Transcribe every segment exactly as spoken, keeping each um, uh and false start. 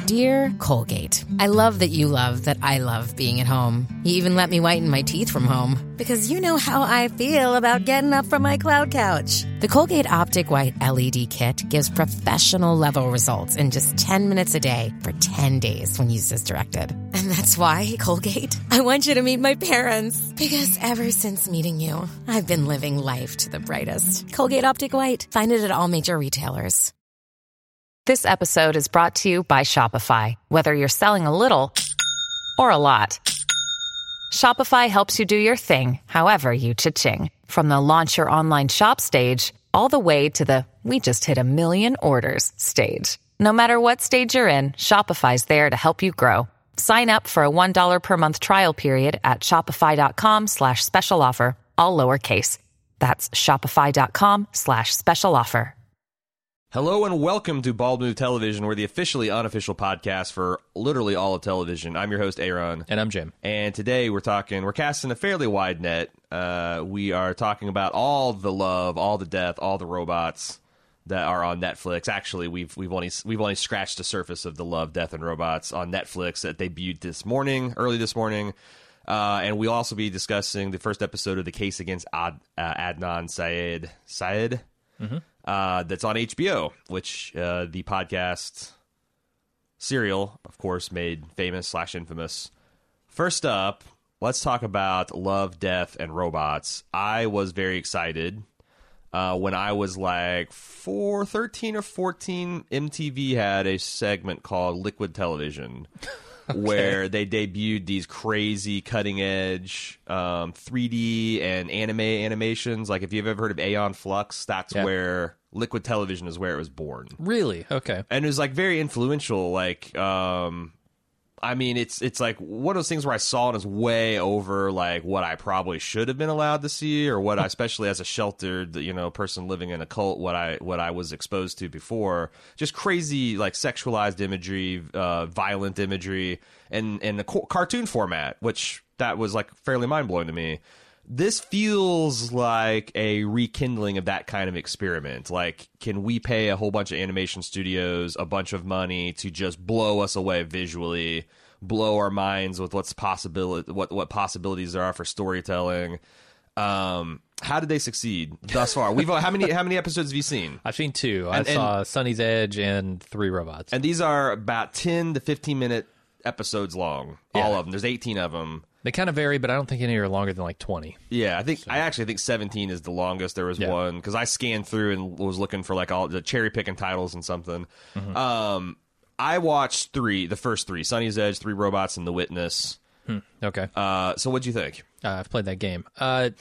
Dear Colgate, I love that you love that I love being at home. You even let me whiten my teeth from home. Because you know how I feel about getting up from my cloud couch. The Colgate Optic White L E D Kit gives professional-level results in just ten minutes a day for ten days when used as directed. And that's why, Colgate, I want you to meet my parents. Because ever since meeting you, I've been living life to the brightest. Colgate Optic White. Find it at all major retailers. This episode is brought to you by Shopify. Whether you're selling a little or a lot, Shopify helps you do your thing, however you cha-ching. From the launch your online shop stage, all the way to the we just hit a million orders stage. No matter what stage you're in, Shopify's there to help you grow. Sign up for a one dollar per month trial period at shopify.com slash special offer, all lowercase. That's shopify.com slash special offer. Hello and welcome to Bald Move Television. We're the officially unofficial podcast for literally all of television. I'm your host, Aaron. And I'm Jim. And today we're talking, we're casting a fairly wide net. Uh, we are talking about all the love, all the death, all the robots that are on Netflix. Actually, we've we've only we've only scratched the surface of the love, death, and robots on Netflix that debuted this morning, early this morning. Uh, and we'll also be discussing the first episode of the case against Ad, uh, Adnan Syed. Syed? Mm-hmm. Uh, that's on H B O, which uh, the podcast Serial, of course, made famous slash infamous. First up, let's talk about Love, Death, and Robots. I was very excited uh, when I was like four, thirteen or fourteen. M T V had a segment called Liquid Television. Okay. Where they debuted these crazy cutting-edge um, three D and anime animations. Like, if you've ever heard of Aeon Flux, that's yeah. where Liquid Television is where it was born. Really? Okay. And it was, like, very influential. Like, um, I mean, it's it's like one of those things where I saw it as way over, like, what I probably should have been allowed to see, or what I, especially as a sheltered, you know, person living in a cult, what I what I was exposed to before. Just crazy, like, sexualized imagery, uh, violent imagery, and and the co- cartoon format, which that was, like, fairly mind-blowing to me. This feels like a rekindling of that kind of experiment. Like, can we pay a whole bunch of animation studios a bunch of money to just blow us away visually, blow our minds with what's possibility, what what possibilities there are for storytelling? Um, how did they succeed thus far? We've how many how many episodes have you seen? I've seen two. And, I saw Sunny's Edge and Three Robots, and these are about ten to fifteen minute episodes long. Yeah. All of them. There's eighteen of them. They kind of vary, but I don't think any are longer than like twenty. Yeah, I think so. I actually think seventeen is the longest. There was yeah. one because I scanned through and was looking for like all the cherry picking titles and something. Mm-hmm. Um, I watched three, the first three: Sunny's Edge, Three Robots, and The Witness. Hmm. Okay. Uh, so what'd you think? Uh, I've played that game. Uh,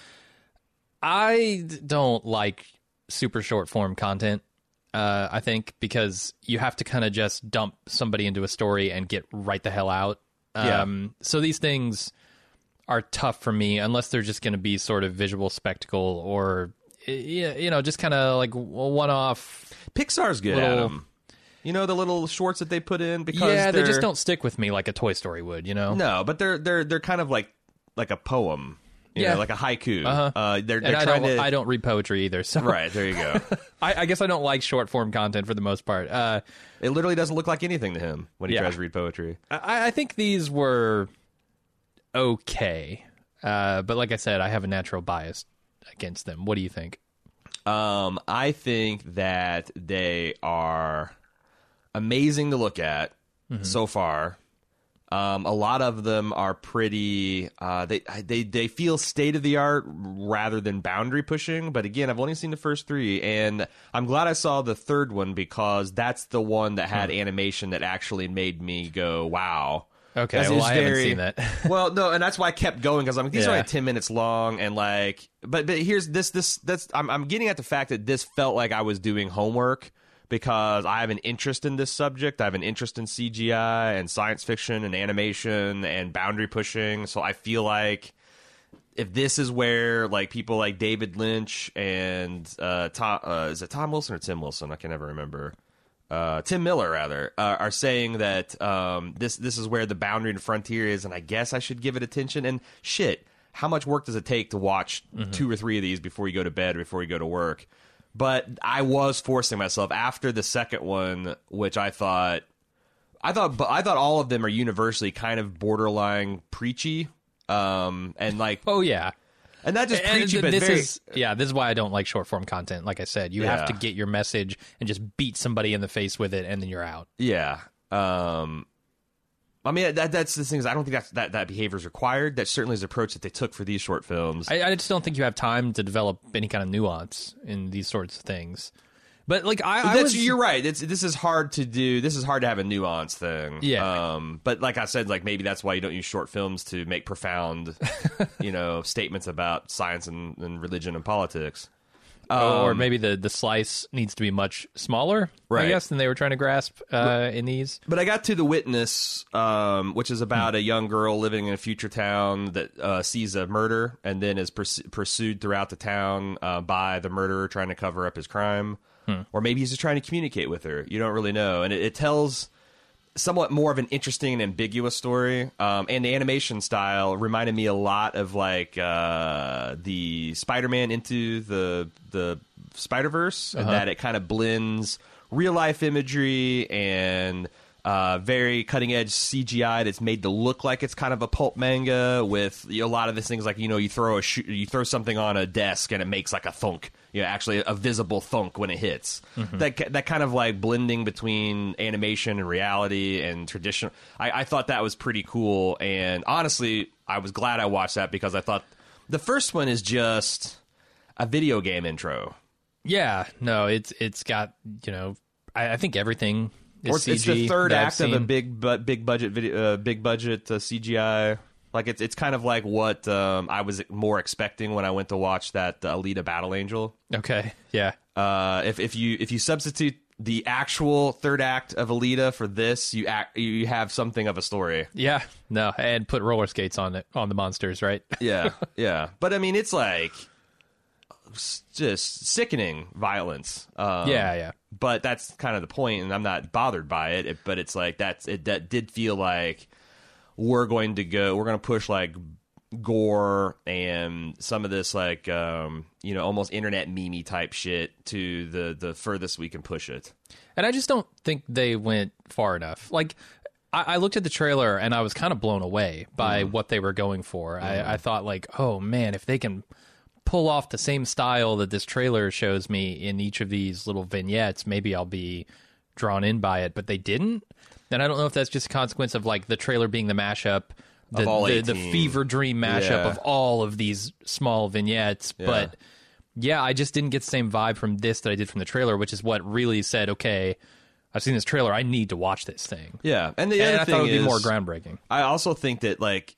I don't like super short form content. Uh, I think because you have to kind of just dump somebody into a story and get right the hell out. Um, yeah. So these things are tough for me unless they're just going to be sort of visual spectacle or, you know, just kind of like one-off. Pixar's good little, at them. You know, the little shorts that they put in because yeah, they just don't stick with me like a Toy Story would. You know, no, but they're they're they're kind of like like a poem. You yeah, know, like a haiku. Uh-huh. Uh, they're they're and I trying don't, to. I don't read poetry either. So right there you go. I, I guess I don't like short form content for the most part. Uh, it literally doesn't look like anything to him when he yeah. tries to read poetry. I, I think these were okay, uh, but like I said, I have a natural bias against them. What do you think? Um, I think that they are amazing to look at mm-hmm. so far. Um, a lot of them are pretty. Uh, they they they feel state of the art rather than boundary pushing. But again, I've only seen the first three, and I'm glad I saw the third one because that's the one that had hmm. animation that actually made me go, "Wow." Okay, well, I very, haven't seen that. Well, no, and that's why I kept going because I'm like, these yeah. are like ten minutes long, and like, but but here's this this that's I'm I'm getting at the fact that this felt like I was doing homework. Because I have an interest in this subject. I have an interest in C G I and science fiction and animation and boundary pushing. So I feel like if this is where like people like David Lynch and uh, Tom, uh, is it Tom Wilson or Tim Wilson? I can never remember. Uh, Tim Miller, rather, uh, are saying that um, this this is where the boundary and frontier is, and I guess I should give it attention. And shit, how much work does it take to watch mm-hmm. two or three of these before you go to bed, or before you go to work? But I was forcing myself after the second one, which I thought I thought, but I thought all of them are universally kind of borderline preachy, um, and like, oh yeah, and not just and preachy, but this very, is yeah. This is why I don't like short form content. Like I said, you Yeah. have to get your message and just beat somebody in the face with it, and then you're out. yeah. Um, I mean, that, that's the thing is, I don't think that's, that that behavior is required. That certainly is the approach that they took for these short films. I, I just don't think you have time to develop any kind of nuance in these sorts of things. But like I, I That's, was, you're right. It's, this is hard to do. This is hard to have a nuance thing. Yeah. Um, but like I said, like maybe that's why you don't use short films to make profound, you know, statements about science and, and religion and politics. or Um, maybe the, the slice needs to be much smaller, Right. I guess, than they were trying to grasp uh, in these. But I got to The Witness, um, which is about a young girl living in a future town that uh, sees a murder and then is purs- pursued throughout the town uh, by the murderer trying to cover up his crime. Hmm. Or maybe he's just trying to communicate with her. You don't really know. And it, it tells somewhat more of an interesting and ambiguous story. Um, and the animation style reminded me a lot of like uh, the Spider-Man Into the, the Spider-Verse, uh-huh. and that it kind of blends real-life imagery and uh, very cutting-edge C G I that's made to look like it's kind of a pulp manga with, you know, a lot of these things like, you know, you throw a sh- you throw something on a desk and it makes like a thunk. You know, actually a visible thunk when it hits. Mm-hmm. That that kind of like blending between animation and reality and traditional. I, I thought that was pretty cool. And honestly, I was glad I watched that because I thought the first one is just a video game intro. Yeah, no, it's it's got, you know, I, I think everything is Or it's, C G. it's the third that I've act of a seen. big bu- big budget video, uh, big budget uh, C G I. Like it's it's kind of like what um, I was more expecting when I went to watch that uh, Alita Battle Angel. Okay, yeah. Uh, if if you if you substitute the actual third act of Alita for this, you act you have something of a story. Yeah, no, and put roller skates on it on the monsters, right? Yeah, yeah. But I mean, it's like s- just sickening violence. Um, yeah, yeah. But that's kind of the point, and I'm not bothered by it. it but it's like that's it. That did feel like we're going to go. We're going to push like gore and some of this like um, you know, almost internet meme type shit to the the furthest we can push it. And I just don't think they went far enough. Like, I, I looked at the trailer and I was kind of blown away by mm. what they were going for. Mm. I, I thought like, oh man, if they can pull off the same style that this trailer shows me in each of these little vignettes, maybe I'll be drawn in by it. But they didn't. And I don't know if that's just a consequence of like the trailer being the mashup, the of all the, the fever dream mashup yeah. of all of these small vignettes. Yeah. But yeah, I just didn't get the same vibe from this that I did from the trailer, which is what really said, okay, I've seen this trailer, I need to watch this thing. Yeah, and the and other I thing thought it would is, be more groundbreaking. I also think that like,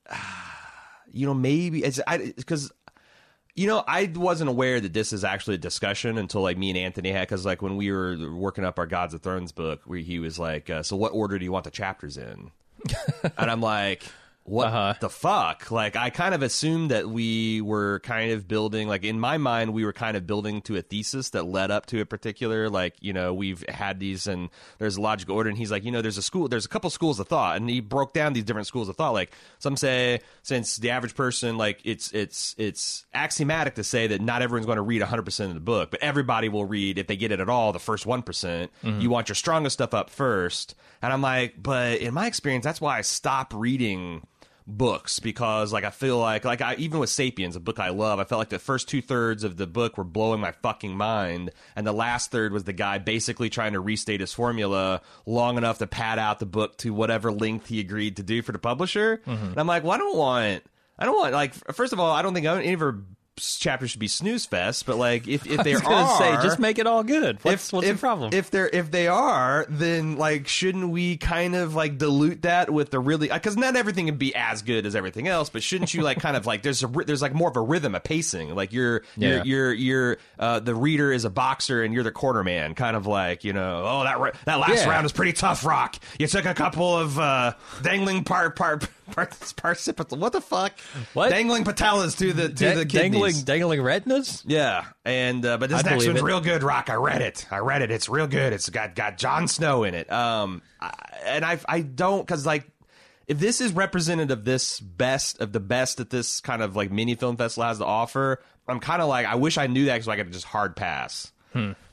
you know, maybe it's because. You know, I wasn't aware that this is actually a discussion until like me and Anthony had, because like when we were working up our Gods of Thrones book, where he was like, uh, "So what order do you want the chapters in?" And I'm like, "What uh-huh. the fuck?" Like I kind of assumed that we were kind of building, like in my mind, we were kind of building to a thesis that led up to a particular, like, you know, we've had these and there's a logical order. And he's like, you know, there's a school, there's a couple schools of thought, and he broke down these different schools of thought. Like some say, since the average person, like it's it's it's axiomatic to say that not everyone's going to read one hundred percent of the book, but everybody will read, if they get it at all, the first one percent. Mm-hmm. You want your strongest stuff up first. And I'm like, but in my experience, that's why I stopped reading books, because like I feel like like I even with Sapiens, a book I love, I felt like the first two thirds of the book were blowing my fucking mind, and the last third was the guy basically trying to restate his formula long enough to pad out the book to whatever length he agreed to do for the publisher. Mm-hmm. And I'm like, well, I don't want I don't want like first of all, I don't think any of her chapters should be snooze fest, but like if, if there are, say, just make it all good. What's, if, what's if, the problem? If they're if they are, then like shouldn't we kind of like dilute that with the really, because not everything can be as good as everything else, but shouldn't you like kind of like there's a there's like more of a rhythm, a pacing, like you're yeah. you're you're, you're uh, the reader is a boxer and you're the quarterman, kind of like, you know, oh that that last yeah. round was pretty tough, Rock. You took a couple of uh, dangling part part. Participants, what the fuck? What? Dangling patellas to the to Da- the kidneys. dangling dangling retinas? Yeah, and uh, but this I next believe one's it. real good, Rock. I read it. I read it. It's real good. It's got got Jon Snow in it. Um, I, and I I don't, because like if this is representative of this best of the best that this kind of like mini film festival has to offer, I'm kind of like I wish I knew that so I could just hard pass. Hmm.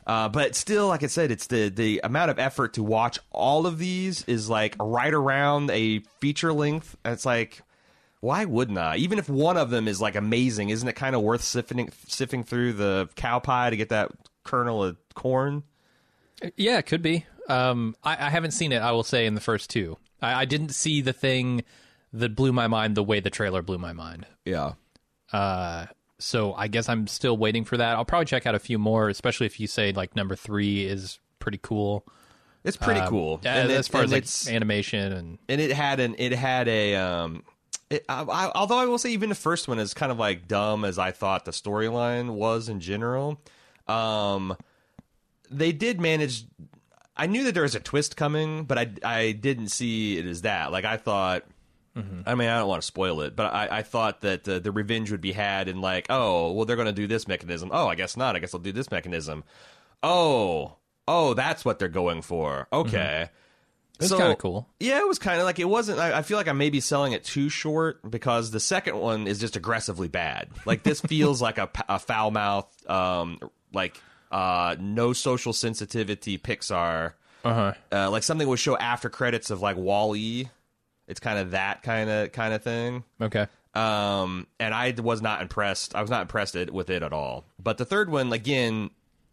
Uh, but still, like I said, it's the the amount of effort to watch all of these is like right around a feature length. And it's like, why wouldn't I? Even if one of them is like amazing, isn't it kind of worth sifting sifting through the cow pie to get that kernel of corn? Yeah, it could be. Um, I, I haven't seen it, I will say, in the first two. I, I didn't see the thing that blew my mind the way the trailer blew my mind. Yeah. Uh, so I guess I'm still waiting for that. I'll probably check out a few more, especially if you say like number three is pretty cool. It's pretty um, cool. Yeah, and as it, far and as like it's, animation and and it had an it had a um. It, I, I, although I will say even the first one is kind of like dumb as I thought the storyline was in general. Um, they did manage. I knew that there was a twist coming, but I I didn't see it as that. Like I thought. I mean, I don't want to spoil it, but I, I thought that uh, the revenge would be had in like, oh, well, they're going to do this mechanism. Oh, I guess not. I guess they'll do this mechanism. Oh, oh, that's what they're going for. Okay. It was So- kind of cool. Yeah, it was kind of like, it wasn't, I, I feel like I may be selling it too short because the second one is just aggressively bad. Like, this feels like a, a foul mouth, um, like, uh, no social sensitivity Pixar. Uh-huh. Uh, like something would show after credits of like Wall-E. It's kind of that kind of kind of thing. Okay. Um, and I was not impressed. I was not impressed it, with it at all. But the third one, again,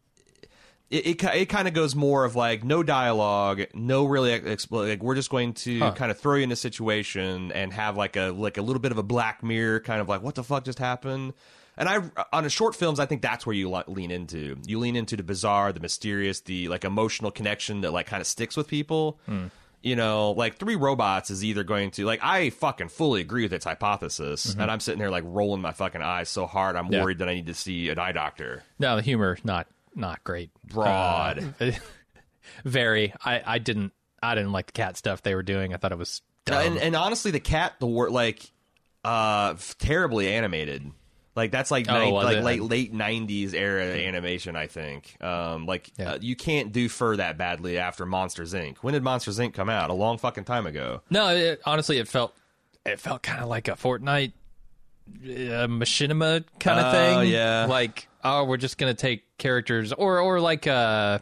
it it, it kind of goes more of like no dialogue, no really expl- like we're just going to Huh. kind of throw you in a situation and have like a like a little bit of a Black Mirror kind of like what the fuck just happened. And I on a short films, I think that's where you le- lean into. You lean into the bizarre, the mysterious, the like emotional connection that like kind of sticks with people. Hmm. You know, like Three Robots is either going to like I fucking fully agree with its hypothesis, Mm-hmm. and I'm sitting here like rolling my fucking eyes so hard I'm Yeah. worried that I need to see an eye doctor. No, the humor not not great. Broad. Uh, very. I, I didn't I didn't like the cat stuff they were doing. I thought it was dumb. And and honestly, the cat, the word like uh terribly animated. Like that's like Oh, ni- was like it? late late nineties era animation. I think. Um, like Yeah. uh, you can't do fur that badly after Monsters Incorporated. When did Monsters Incorporated come out? A long fucking time ago. No, it, honestly, it felt it felt kind of like a Fortnite uh, machinima kind of Oh, thing. yeah. Like, oh, we're just gonna take characters, or or like uh,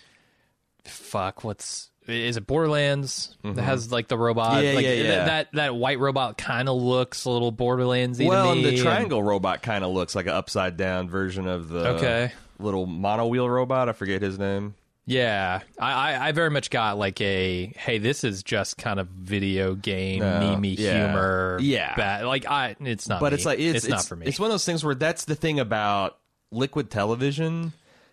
fuck, what's is it Borderlands that has like the robot? Mm-hmm. Yeah, like, yeah, th- yeah. That that white robot kind of looks a little Borderlandsy Well, to and me. the and- triangle robot kind of looks like an upside down version of the Okay. little mono wheel robot. I forget his name. Yeah, I, I, I very much got like a hey, this is just kind of video game No, meme yeah. humor. Yeah. bad. Like I, it's not. But me. it's like it's, it's not for me. It's one of those things where that's the thing about liquid television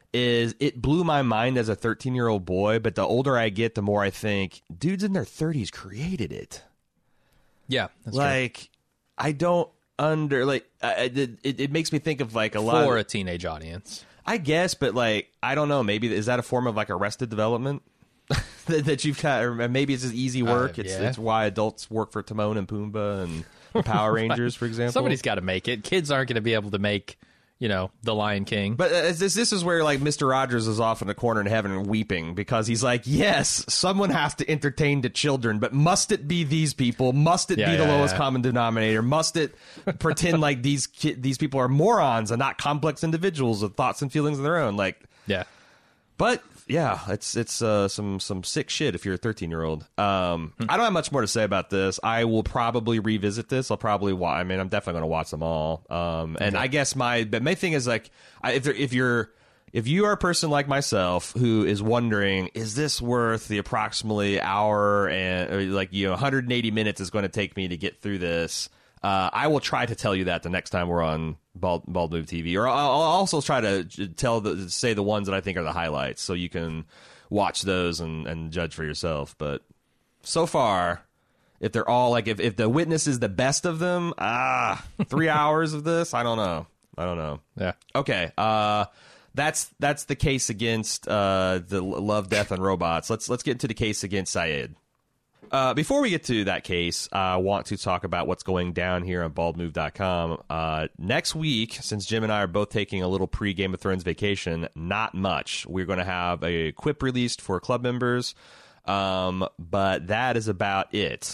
is it blew my mind as a thirteen year old boy, but the older I get, the more I think dudes in their thirties created it. yeah, that's true. Like I don't under like I, it, it. It makes me think of like a lot. For Of, a teenage audience. I guess, but like I don't know. Maybe is that a form of like Arrested Development that, that you've got? Or maybe it's just easy work. Uh, it's yeah. it's why adults work for Timon and Pumbaa and the Power Rangers, for example. Somebody's got to make it. Kids aren't going to be able to make, you know, The Lion King. But uh, this this is where like Mister Rogers is off in the corner in heaven weeping because he's like, yes, someone has to entertain the children, but must it be these people? Must it Yeah, be the yeah, lowest yeah. common denominator? Must it pretend like these ki- these people are morons and not complex individuals with thoughts and feelings of their own? Like, yeah. but yeah, it's it's uh, some some sick shit if you're a thirteen year old. Um, I don't have much more to say about this. I will probably revisit this. I'll probably watch. I mean, I'm definitely going to watch them all. Um, and I guess my the main thing is like, I, if there, if you're if you are a person like myself who is wondering, is this worth the approximately hour and or like you know one hundred eighty minutes is going to take me to get through this? Uh, I will try to tell you that the next time we're on Bald, Bald Move T V, or I'll, I'll also try to tell the say the ones that I think are the highlights, so you can watch those and, and judge for yourself. But so far, if they're all like, if, if The Witness is the best of them, ah, three hours of this, I don't know, I don't know. Yeah. Okay, uh, that's that's the case against uh, the Love, Death, and Robots. Let's let's get into the case against Syed. Uh, before we get to that case, I want to talk about what's going down here on bald move dot com. Uh, next week, since Jim and I are both taking a little pre-Game of Thrones vacation, not much. We're going to have a quip released for club members, um, but that is about it.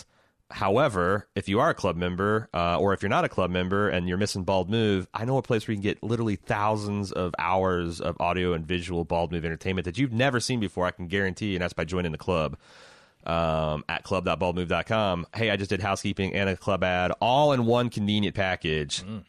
However, if you are a club member, uh, or if you're not a club member and you're missing Bald Move, I know a place where you can get literally thousands of hours of audio and visual Bald Move entertainment that you've never seen before, I can guarantee, and that's by joining the club um, at club dot bald move dot com. Hey, I just did housekeeping and a club ad, all in one convenient package. Mm.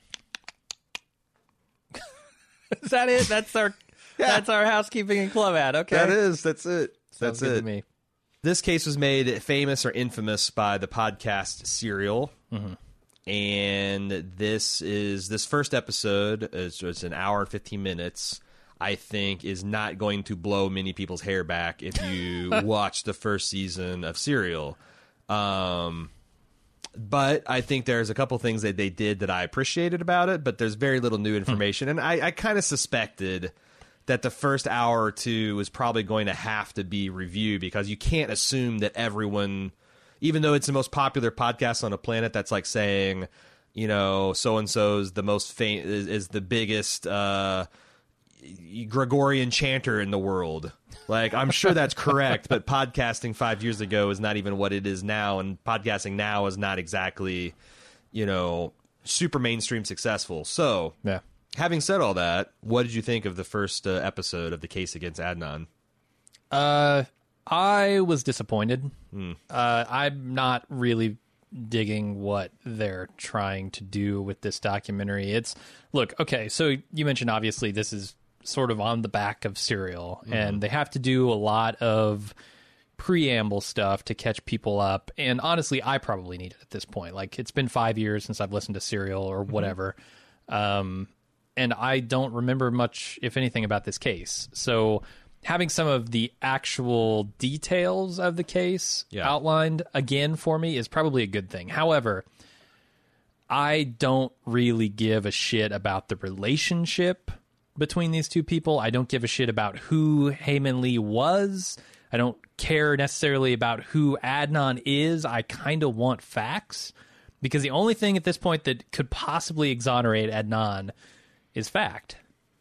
Is that it? That's our yeah. that's our housekeeping and club ad. Okay, that is. That's it. Sounds that's good it. To me. This case was made famous or infamous by the podcast Serial, mm-hmm. and this is this first episode. Is, it's an hour and fifteen minutes. I think is not going to blow many people's hair back if you watch the first season of Serial. Um, but I think there's a couple things that they did that I appreciated about it. But there's very little new information, and I, I kind of suspected that the first hour or two was probably going to have to be reviewed because you can't assume that everyone, even though it's the most popular podcast on the planet, that's like saying, you know, so-and-so's the most fam- is, is the biggest uh, Gregorian chanter in the world. Like, I'm sure that's correct, but podcasting five years ago is not even what it is now, and podcasting now is not exactly, you know, super mainstream successful. So, yeah. Having said all that, what did you think of the first uh, episode of the case against Adnan? Uh, I was disappointed. Mm. Uh, I'm not really digging what they're trying to do with this documentary. It's look, okay, so you mentioned obviously this is sort of on the back of Serial, mm-hmm. and they have to do a lot of preamble stuff to catch people up. And honestly, I probably need it at this point. Like, it's been five years since I've listened to Serial or whatever. Mm-hmm. Um, and I don't remember much, if anything, about this case. So having some of the actual details of the case yeah. outlined again for me is probably a good thing. However, I don't really give a shit about the relationship between these two people. I don't give a shit about who Heyman Lee was. I don't care necessarily about who Adnan is. I kind of want facts, because the only thing at this point that could possibly exonerate Adnan is fact.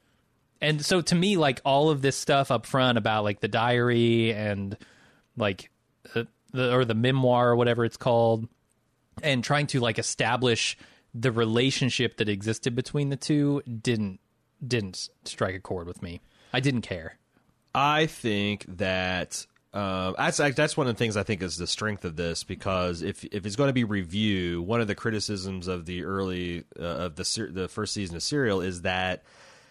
And so to me, like, all of this stuff up front about like the diary and like uh, the or the memoir or whatever it's called, and trying to like establish the relationship that existed between the two didn't didn't strike a chord with me. I didn't care. I think that uh, that's that's one of the things I think is the strength of this, because if if it's going to be review, one of the criticisms of the early uh, of the ser- the first season of Serial is that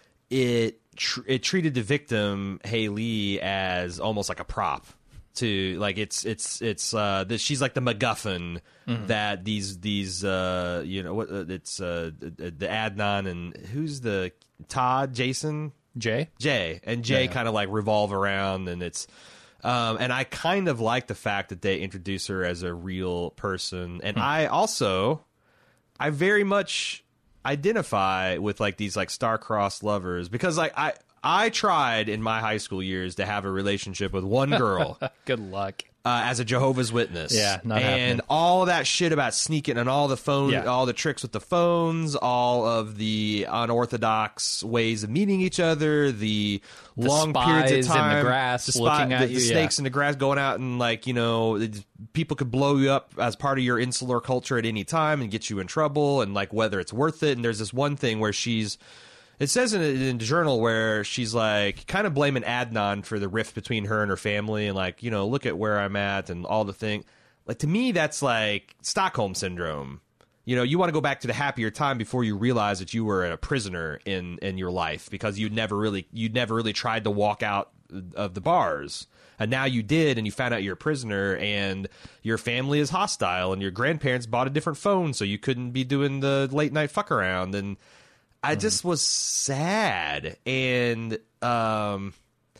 it tr- it treated the victim Hae Lee as almost like a prop. To like it's it's it's uh the, she's like the MacGuffin mm-hmm. that these these uh you know what uh, it's uh the, the Adnan and who's the Todd Jason Jay Jay and Jay yeah, yeah. kind of like revolve around, and it's um and I kind of like the fact that they introduce her as a real person, and hmm. I also I very much identify with like these like star-crossed lovers, because like I I tried in my high school years to have a relationship with one girl. Good luck. Uh, as a Jehovah's Witness. Yeah, not And happening. all of that shit about sneaking and all the phone, Yeah. all the tricks with the phones, all of the unorthodox ways of meeting each other, the, The long spies periods of in the time, grass the, looking at the, you, the yeah. snakes in the grass going out and like, you know, it- people could blow you up as part of your insular culture at any time and get you in trouble, and like whether it's worth it. And there's this one thing where she's, it says in, in the journal where she's like kind of blaming Adnan for the rift between her and her family, and like, you know, look at where I'm at and all the thing. Like, to me, that's like Stockholm syndrome. You know, you want to go back to the happier time before you realize that you were a prisoner in, in your life, because you'd never really you'd never really tried to walk out of the bars. And now you did, and you found out you're a prisoner, and your family is hostile, and your grandparents bought a different phone so you couldn't be doing the late night fuck around. And I just was sad, and um,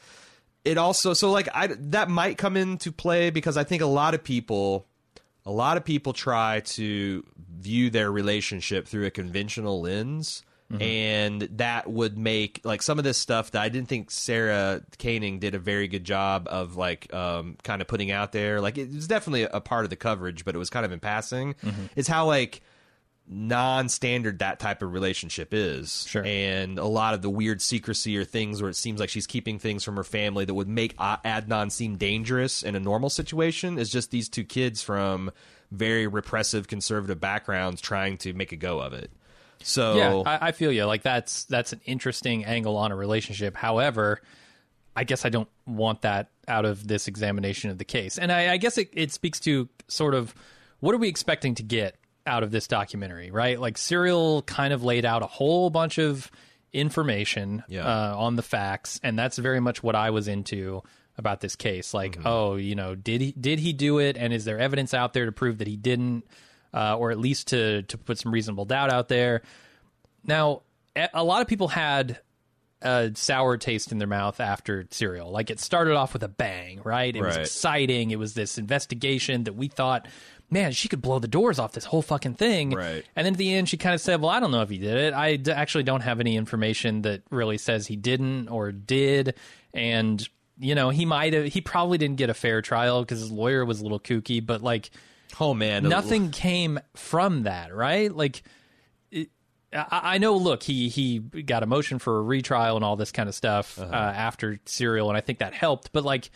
it also so like I that might come into play because I think a lot of people, a lot of people try to view their relationship through a conventional lens, mm-hmm. and that would make like some of this stuff that I didn't think Sarah Koenig did a very good job of like um, kind of putting out there. Like, it was definitely a part of the coverage, but it was kind of in passing. Mm-hmm. It's how like. non-standard that type of relationship is. Sure. And a lot of the weird secrecy or things where it seems like she's keeping things from her family that would make Adnan seem dangerous in a normal situation is just these two kids from very repressive conservative backgrounds trying to make a go of it. So yeah, I, I feel you. Like that's that's an interesting angle on a relationship. However, I guess I don't want that out of this examination of the case. And I, I guess it, it speaks to sort of what are we expecting to get out of this documentary, right? Like Serial kind of laid out a whole bunch of information yeah. uh, on the facts, and that's very much what I was into about this case. Like, mm-hmm. oh, you know, did he did he do it, and is there evidence out there to prove that he didn't, uh, or at least to to put some reasonable doubt out there? Now, a lot of people had a sour taste in their mouth after Serial. Like, it started off with a bang, right? It right. was exciting. It was this investigation that we thought, man, she could blow the doors off this whole fucking thing. Right. And then at the end, she kind of said, well, I don't know if he did it. I d- actually don't have any information that really says he didn't or did. And, you know, he might have, he probably didn't get a fair trial because his lawyer was a little kooky, but like, oh man, nothing came from that, right? Like, it, I, I know, look, he, he got a motion for a retrial and all this kind of stuff uh-huh. uh, after Serial, and I think that helped, but like,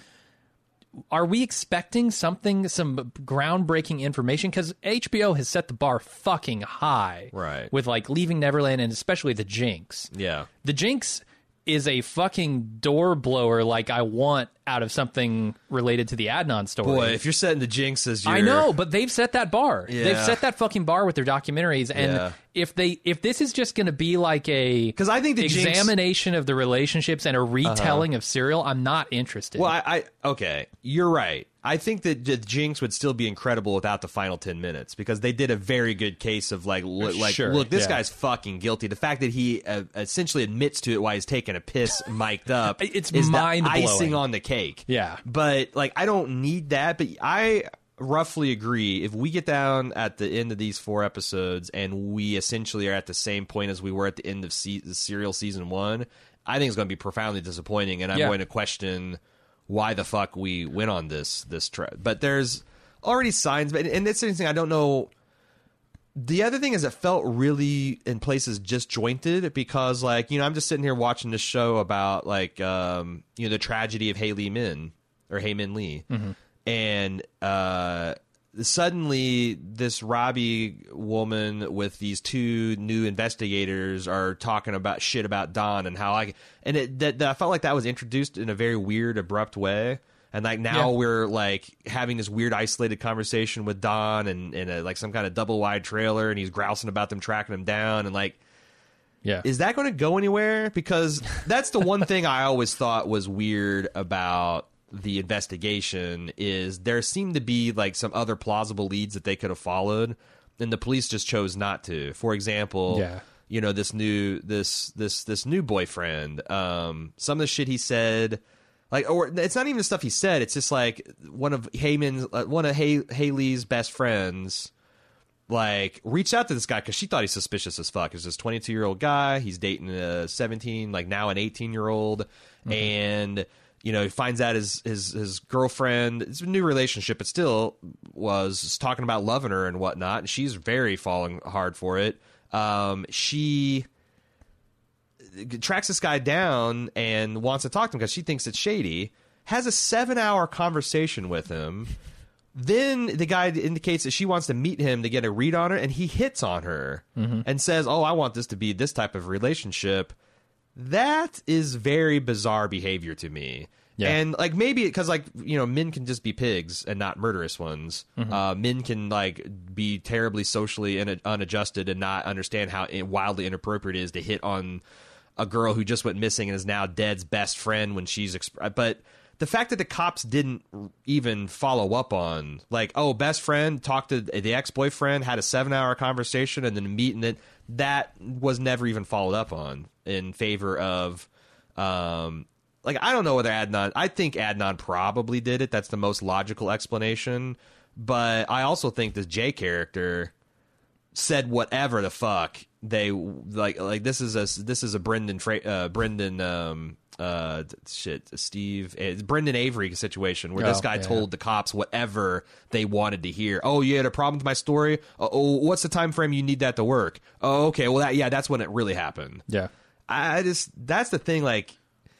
are we expecting something, some groundbreaking information? Because H B O has set the bar fucking high. Right. With, like, Leaving Neverland and especially The Jinx. Yeah. The Jinx is a fucking door blower like I want out of something related to the Adnan story. Boy, if you're setting The Jinx as your... I know, but they've set that bar. Yeah. They've set that fucking bar with their documentaries, and yeah. if they if this is just going to be like a 'Cause I think the examination Jinx... of the relationships and a retelling uh-huh. of Serial, I'm not interested. Well, I, I okay, you're right. I think that the Jinx would still be incredible without the final ten minutes because they did a very good case of like, li- like Sure, look, this yeah. guy's fucking guilty. The fact that he uh, essentially admits to it while he's taking a piss mic'd up It's is the mind-blowing. icing on the cake. Yeah. But like, I don't need that. But I roughly agree. If we get down at the end of these four episodes and we essentially are at the same point as we were at the end of se- Serial season one, I think it's going to be profoundly disappointing, and I'm Yeah. going to question why the fuck we went on this this trip. But there's already signs, but and it's interesting. I don't know. The other thing is, it felt really in places disjointed because, like, you know, I'm just sitting here watching this show about like, um, you know, the tragedy of Hae Lee Min or Hae Min Lee, mm-hmm. and uh, suddenly this Robbie woman with these two new investigators are talking about shit about Don and how I and it that, that I felt like that was introduced in a very weird, abrupt way. And like now Yeah. we're like having this weird isolated conversation with Don and in a like some kind of double wide trailer, and he's grousing about them tracking him down, and like, yeah, is that going to go anywhere? Because that's the one thing I always thought was weird about the investigation is there seemed to be like some other plausible leads that they could have followed, and the police just chose not to. For example, Yeah. you know, this new this this this new boyfriend, um, some of the shit he said. Like, or it's not even the stuff he said. It's just like one of Heyman's, uh, one of Hay- Haley's best friends, like reached out to this guy because she thought he's suspicious as fuck. It's this twenty-two year old guy. He's dating a seventeen, like now an eighteen year old, mm-hmm. and you know he finds out his his his girlfriend. It's a new relationship, but still was talking about loving her and whatnot. And she's very falling hard for it. Um, she. Tracks this guy down and wants to talk to him because she thinks it's shady, has a seven hour conversation with him. Then the guy indicates that she wants to meet him to get a read on her, and he hits on her mm-hmm. and says, oh, I want this to be this type of relationship. That is very bizarre behavior to me. Yeah. And like maybe because like, you know, men can just be pigs and not murderous ones. Mm-hmm. Uh, men can like be terribly socially in- unadjusted and not understand how wildly inappropriate it is to hit on a girl who just went missing and is now dead's best friend when she's exp- but the fact that the cops didn't even follow up on like, oh, best friend talked to the ex-boyfriend, had a seven hour conversation and then meeting it, that was never even followed up on in favor of um like, I don't know whether Adnan, I think Adnan probably did it. That's the most logical explanation. But I also think this Jay character said whatever the fuck they like like this is a this is a Brendan Fra- uh, Brendan um uh shit Steve it's Brendan Avery situation where oh, this guy yeah. told the cops whatever they wanted to hear. Oh, you had a problem with my story? Oh, what's the time frame you need that to work? Oh, okay, well that yeah that's when it really happened. Yeah, I, I just that's the thing. Like,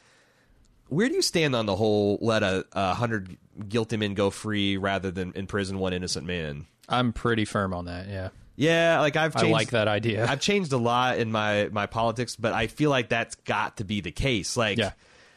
where do you stand on the whole let a, a hundred guilty men go free rather than imprison one innocent man? I'm pretty firm on that. Yeah. Yeah, like I've changed, I like that idea. I've changed a lot in my, my politics, but I feel like that's got to be the case. Like, yeah.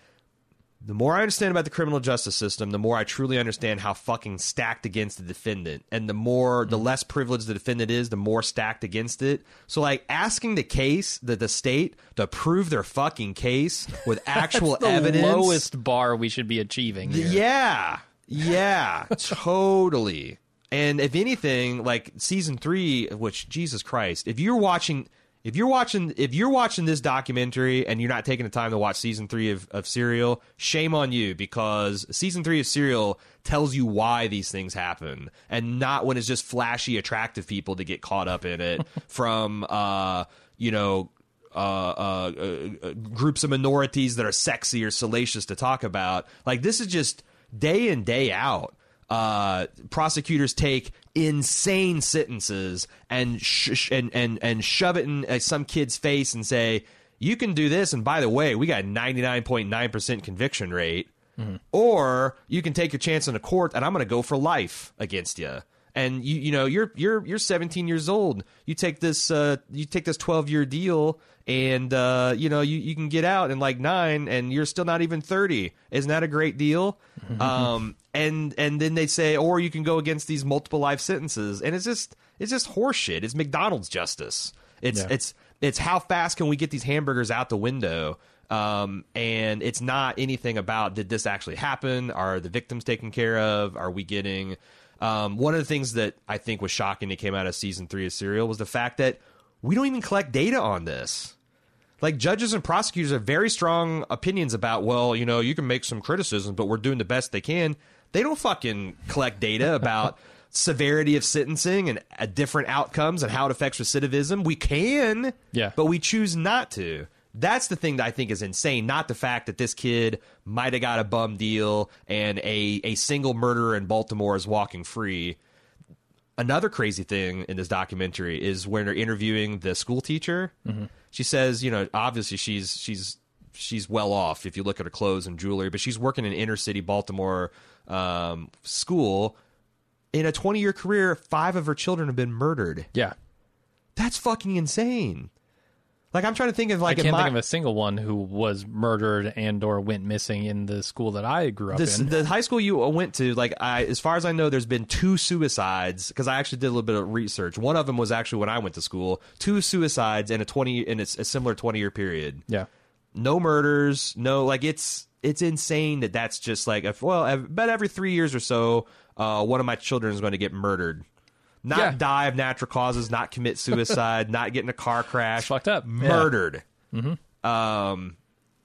the more I understand about the criminal justice system, the more I truly understand how fucking stacked against the defendant. And the more, mm. the less privileged the defendant is, the more stacked against it. So, like, asking the case, the, the state, to prove their fucking case with actual That's the evidence. lowest bar we should be achieving here. Yeah. Yeah. Totally. And if anything, like season three, which Jesus Christ, if you're watching, if you're watching, if you're watching this documentary and you're not taking the time to watch season three of, of Serial, shame on you, because season three of Serial tells you why these things happen, and not when it's just flashy, attractive people that get caught up in it from, uh, you know, uh, uh, uh, groups of minorities that are sexy or salacious to talk about. Like, this is just day in, day out. Uh, prosecutors take insane sentences and sh- and and and shove it in uh, some kid's face and say, you can do this, and by the way, we got a ninety-nine point nine percent conviction rate. Mm-hmm. Or you can take your chance in a court, and I'm going to go for life against you. And you you know you're you're you're seventeen years old. You take this uh, you take this twelve year deal, and uh, you know you, you can get out in like nine, and you're still not even thirty. Isn't that a great deal? um, and and then they say, or you can go against these multiple life sentences, and it's just it's just horseshit. It's McDonald's justice. It's yeah. it's it's how fast can we get these hamburgers out the window? Um, and it's not anything about, did this actually happen? Are the victims taken care of? Are we getting Um, one of the things that I think was shocking that came out of season three of Serial was the fact that we don't even collect data on this. Like, judges and prosecutors have very strong opinions about, well, you know, you can make some criticisms, but we're doing the best they can. They don't fucking collect data about severity of sentencing and uh, different outcomes and how it affects recidivism. We can, yeah, but we choose not to. That's the thing that I think is insane, not the fact that this kid might have got a bum deal and a, a single murderer in Baltimore is walking free. Another crazy thing in this documentary is when they're interviewing the school teacher. Mm-hmm. She says, you know, obviously she's she's she's well off if you look at her clothes and jewelry, but she's working in inner city Baltimore um, school. In a twenty-year career, five of her children have been murdered. Yeah. That's fucking insane. Like, I'm trying to think of, like, I can't my, think of a single one who was murdered and or went missing in the school that I grew up this, in. The high school you went to, like, I, as far as I know, there's been two suicides, because I actually did a little bit of research. One of them was actually when I went to school. Two suicides in a twenty in a, a similar twenty-year period. Yeah. No murders. No, like, it's it's insane that that's just like, if, well, about every three years or so, uh, one of my children is going to get murdered. Not yeah. die of natural causes, not commit suicide, not get in a car crash. It's fucked up. Murdered. Yeah. Mm-hmm. Um,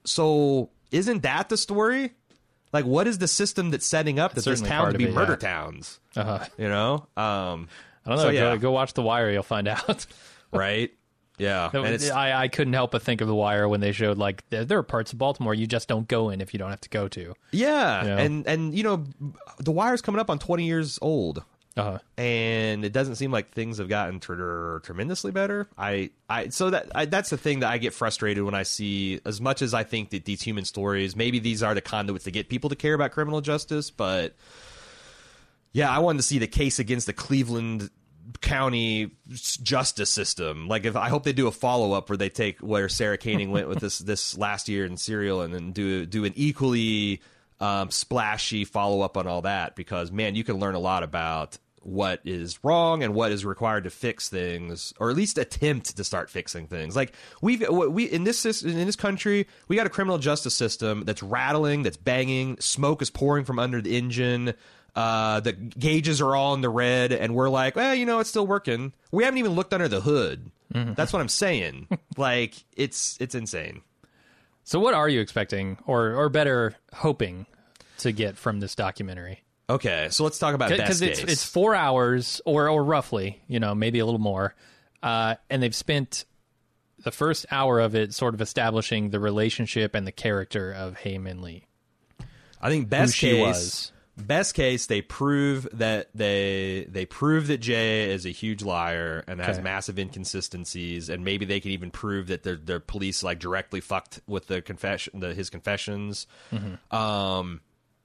so isn't that the story? Like, what is the system that's setting up that this town to be it, murder yeah. towns? Uh-huh. You know? Um, I don't know. So, yeah. go, go watch The Wire. You'll find out. Right? Yeah. And it's, I, I couldn't help but think of The Wire when they showed, like, there, there are parts of Baltimore you just don't go in if you don't have to go to. Yeah. You know? And, and, you know, The Wire's coming up on twenty years old. Uh-huh. And it doesn't seem like things have gotten tr- tremendously better. I, I so that I, that's the thing that I get frustrated when I see, as much as I think that these human stories, maybe these are the conduits to get people to care about criminal justice, but yeah, I wanted to see the case against the Cleveland County justice system. Like, if I hope they do a follow up where they take where Sarah Koenig went with this this last year in Serial, and then do do an equally Um, splashy follow-up on all that, because, man, you can learn a lot about what is wrong and what is required to fix things, or at least attempt to start fixing things. Like, we've we in this in this country, we got a criminal justice system that's rattling, that's banging, smoke is pouring from under the engine, uh, the gauges are all in the red, and we're like, well, you know, it's still working. We haven't even looked under the hood. Mm-hmm. That's what I'm saying. Like, it's it's insane. So what are you expecting, or or better, hoping to get from this documentary? Okay, so let's talk about best case. Because it's, it's four hours, or or roughly, you know, maybe a little more, uh, and they've spent the first hour of it sort of establishing the relationship and the character of Hae Min Lee. I think best she case, was. best case, they prove that they they prove that Jay is a huge liar and has Okay. massive inconsistencies, and maybe they can even prove that their their police like directly fucked with the confession, the, his confessions. Mm-hmm. Um,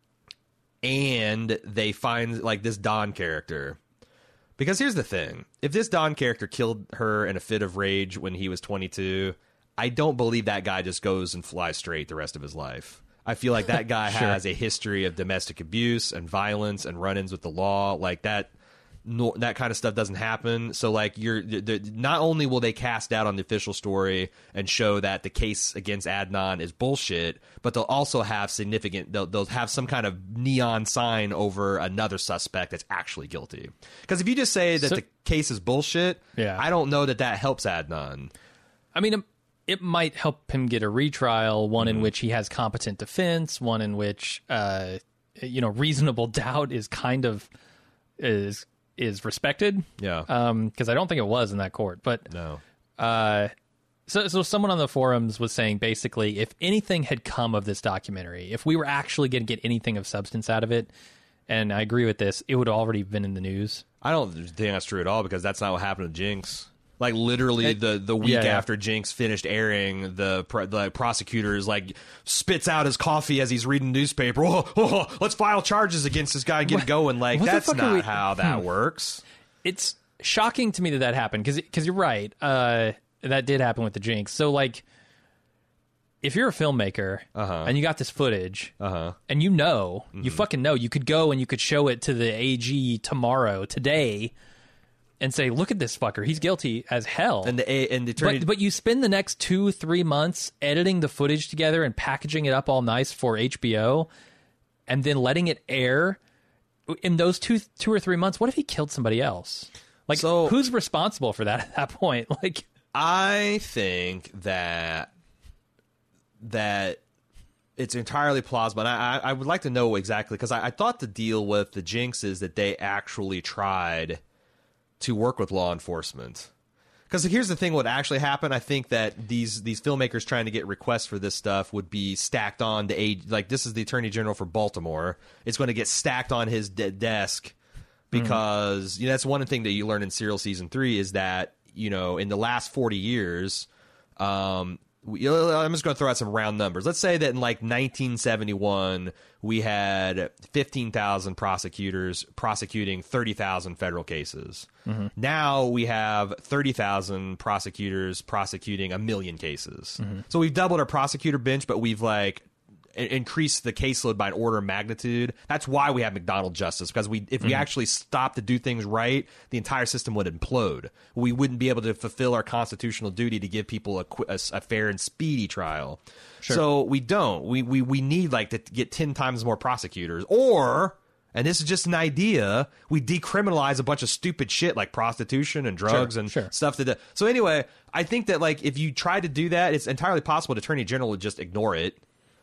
and they find like this Don character. Because here's the thing. If this Don character killed her in a fit of rage when he was twenty-two, I don't believe that guy just goes and flies straight the rest of his life. I feel like that guy Sure. has a history of domestic abuse and violence and run-ins with the law. Like that no, that kind of stuff doesn't happen. So like you're they're, not only will they cast doubt on the official story and show that the case against Adnan is bullshit, but they'll also have significant they'll, they'll have some kind of neon sign over another suspect that's actually guilty. Because if you just say that So- the case is bullshit, Yeah. I don't know that that helps Adnan. I mean, it, it might help him get a retrial, one in which he has competent defense, one in which, uh, you know, reasonable doubt is kind of is is respected. Yeah. Um, because I don't think it was in that court, but No. uh, so so someone on the forums was saying basically, if anything had come of this documentary, if we were actually going to get anything of substance out of it, and I agree with this, it would have already been in the news. I don't think that's true at all because that's not what happened to Jinx. Like literally It- the, the week yeah, yeah. after Jinx finished airing, the pro, the prosecutor is like spits out his coffee as he's reading the newspaper. Oh, oh, oh, let's file charges against this guy and get it going. Like what the that's fuck are not we- how that works. It's shocking to me that that happened because because you're right. Uh, that did happen with the Jinx. So like, if you're a filmmaker Uh-huh. and you got this footage Uh-huh. and you know, Mm-hmm. you fucking know, you could go and you could show it to the A G tomorrow, today, and say, look at this fucker, he's guilty as hell. And the A- and the attorney But, but you spend the next two, three months editing the footage together and packaging it up all nice for H B O, and then letting it air. In those two, two or three months, what if he killed somebody else? Like, So- who's responsible for that at that point? Like, I think that that it's entirely plausible. And I, I I would like to know exactly because I, I thought the deal with the Jinx is that they actually tried to work with law enforcement. Because here's the thing: what actually happened? I think that these these filmmakers trying to get requests for this stuff would be stacked on the age. Like this is the Attorney General for Baltimore. It's going to get stacked on his de- desk because you know that's one thing that you learn in Serial season three is that you know in the last forty years. Um, we, I'm just going to throw out some round numbers. Let's say that in like nineteen seventy-one, we had fifteen thousand prosecutors prosecuting thirty thousand federal cases. Mm-hmm. Now we have thirty thousand prosecutors prosecuting a million cases. Mm-hmm. So we've doubled our prosecutor bench, but we've like increase the caseload by an order of magnitude. That's why we have McDonald justice, because we if we Mm-hmm. actually stopped to do things right, the entire system would implode. We wouldn't be able to fulfill our constitutional duty to give people a, qu- a, a fair and speedy trial. Sure. So we don't. We, we we need like to get ten times more prosecutors, or and this is just an idea, we decriminalize a bunch of stupid shit like prostitution and drugs Sure, and sure. stuff that. So anyway, I think that like if you try to do that, it's entirely possible the Attorney General would just ignore it.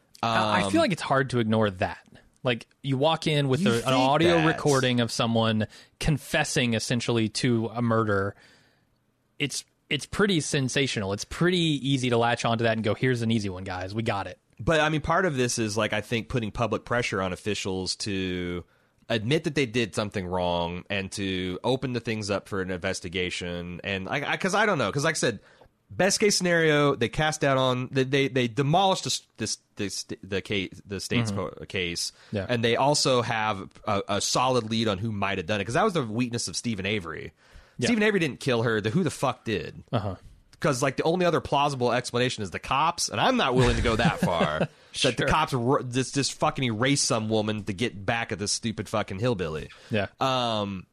I feel like it's hard to ignore that. Like, you walk in with You a, an think audio that. recording of someone confessing essentially to a murder. It's it's pretty sensational. It's pretty easy to latch onto that and go, here's an easy one, guys. We got it. But I mean, part of this is like I think putting public pressure on officials to admit that they did something wrong and to open the things up for an investigation. And I, because I, I don't know, because like I said, best case scenario, they cast out on they they, they demolished this this, this the case the state's co- case, Yeah. and they also have a, a solid lead on who might have done it because that was the weakness of Stephen Avery. Yeah. Stephen Avery didn't kill her. The who the fuck did? Uh huh. Because like the only other plausible explanation is the cops, and I'm not willing to go that far. That the Sure. cops r- just just fucking erase some woman to get back at this stupid fucking hillbilly. Yeah. Um,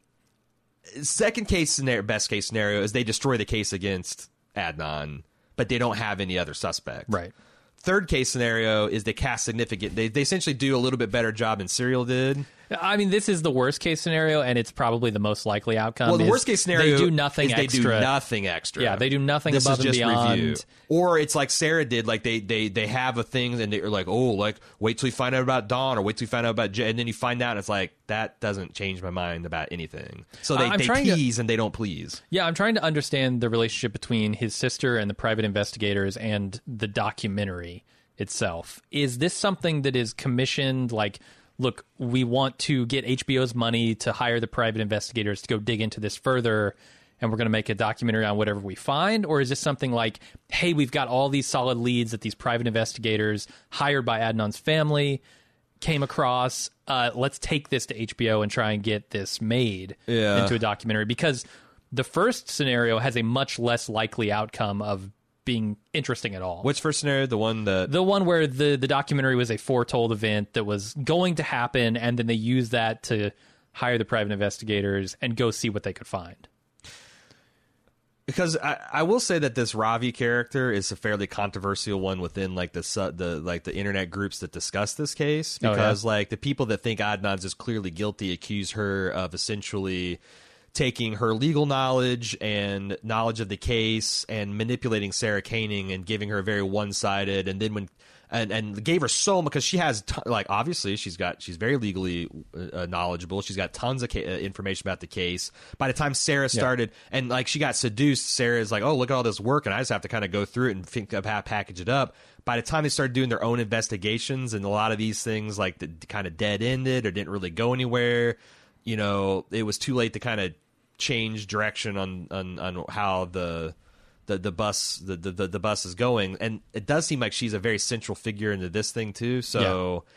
second case scenario, best case scenario is they destroy the case against Adnan, but they don't have any other suspect. Right. Third case scenario is they cast significant. They they essentially do a little bit better job than Serial did, I mean, this is the worst case scenario, and it's probably the most likely outcome. Well, the is worst case scenario they do nothing is they extra. do nothing extra. Yeah, they do nothing this above is and just beyond. Review. Or it's like Sarah did, like they they they have a thing and they're like, oh, like wait till you find out about Dawn, or wait till you find out about Jay, and then you find out and it's like that doesn't change my mind about anything. So they, I'm they tease to, and they don't please. Yeah, I'm trying to understand the relationship between his sister and the private investigators and the documentary itself. Is this something that is commissioned, like, look, we want to get H B O's money to hire the private investigators to go dig into this further, and we're going to make a documentary on whatever we find? Or is this something like, hey, we've got all these solid leads that these private investigators hired by Adnan's family came across. Uh, let's take this to H B O and try and get this made yeah. into a documentary. Because the first scenario has a much less likely outcome of being interesting at all. Which first scenario? The one that... The one where the, the documentary was a foretold event that was going to happen, and then they used that to hire the private investigators and go see what they could find. Because I, I will say that this Ravi character is a fairly controversial one within like the the like the internet groups that discuss this case, because oh, yeah? like the people that think Adnan's is clearly guilty accuse her of essentially taking her legal knowledge and knowledge of the case and manipulating Sarah Koenig and giving her a very one-sided, and then when and and gave her so much, because she has t- like obviously she's got she's very legally uh, knowledgeable, she's got tons of ca- uh, information about the case. By the time Sarah started yeah. and like she got seduced, Sarah's like, oh, look at all this work and I just have to kind of go through it and think of how to package it up. By the time they started doing their own investigations and a lot of these things like the, kind of dead ended or didn't really go anywhere, you know, it was too late to kind of change direction on on, on how the The, the bus the, the the bus is going, and it does seem like she's a very central figure into this thing too. So yeah.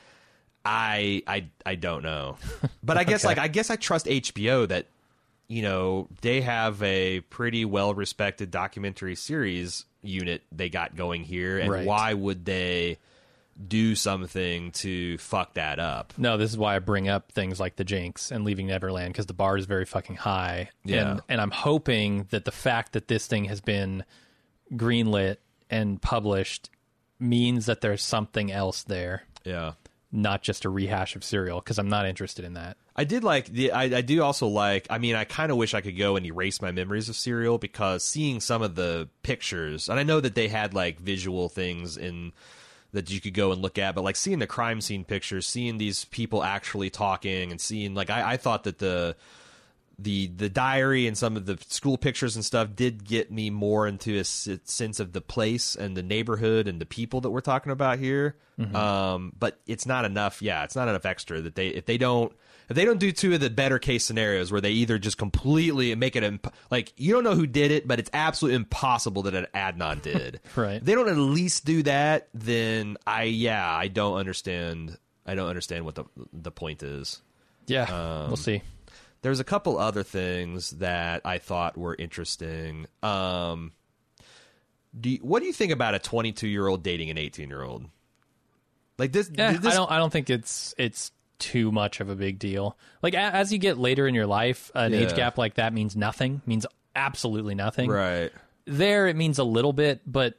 I I I don't know, but I guess okay. like I guess I trust H B O that, you know, they have a pretty well respected documentary series unit they got going here, and right. why would they do something to fuck that up? No, this is why I bring up things like The Jinx and Leaving Neverland, because the bar is very fucking high. Yeah. And, and I'm hoping that the fact that this thing has been greenlit and published means that there's something else there. Yeah. Not just a rehash of Serial, because I'm not interested in that. I did like the. I, I do also like. I mean, I kind of wish I could go and erase my memories of Serial, because seeing some of the pictures, and I know that they had like visual things in that you could go and look at, but like seeing the crime scene pictures, seeing these people actually talking, and seeing like I, I thought that the the the diary and some of the school pictures and stuff did get me more into a sense of the place and the neighborhood and the people that we're talking about here. Mm-hmm. Um, but it's not enough. Yeah, it's not enough extra that they if they don't. If they don't do two of the better case scenarios where they either just completely make it imp- like you don't know who did it, but it's absolutely impossible that an Adnan did. Right. If they don't at least do that, then I yeah I don't understand. I don't understand what the the point is. Yeah, um, we'll see. There's a couple other things that I thought were interesting. Um, do you, what do you think about a twenty-two year old dating an eighteen year old? Like this, yeah, this, I don't. I don't think it's it's. too much of a big deal. Like, a- as you get later in your life, an yeah. age gap like that means nothing, means absolutely nothing. Right. There, it means a little bit, but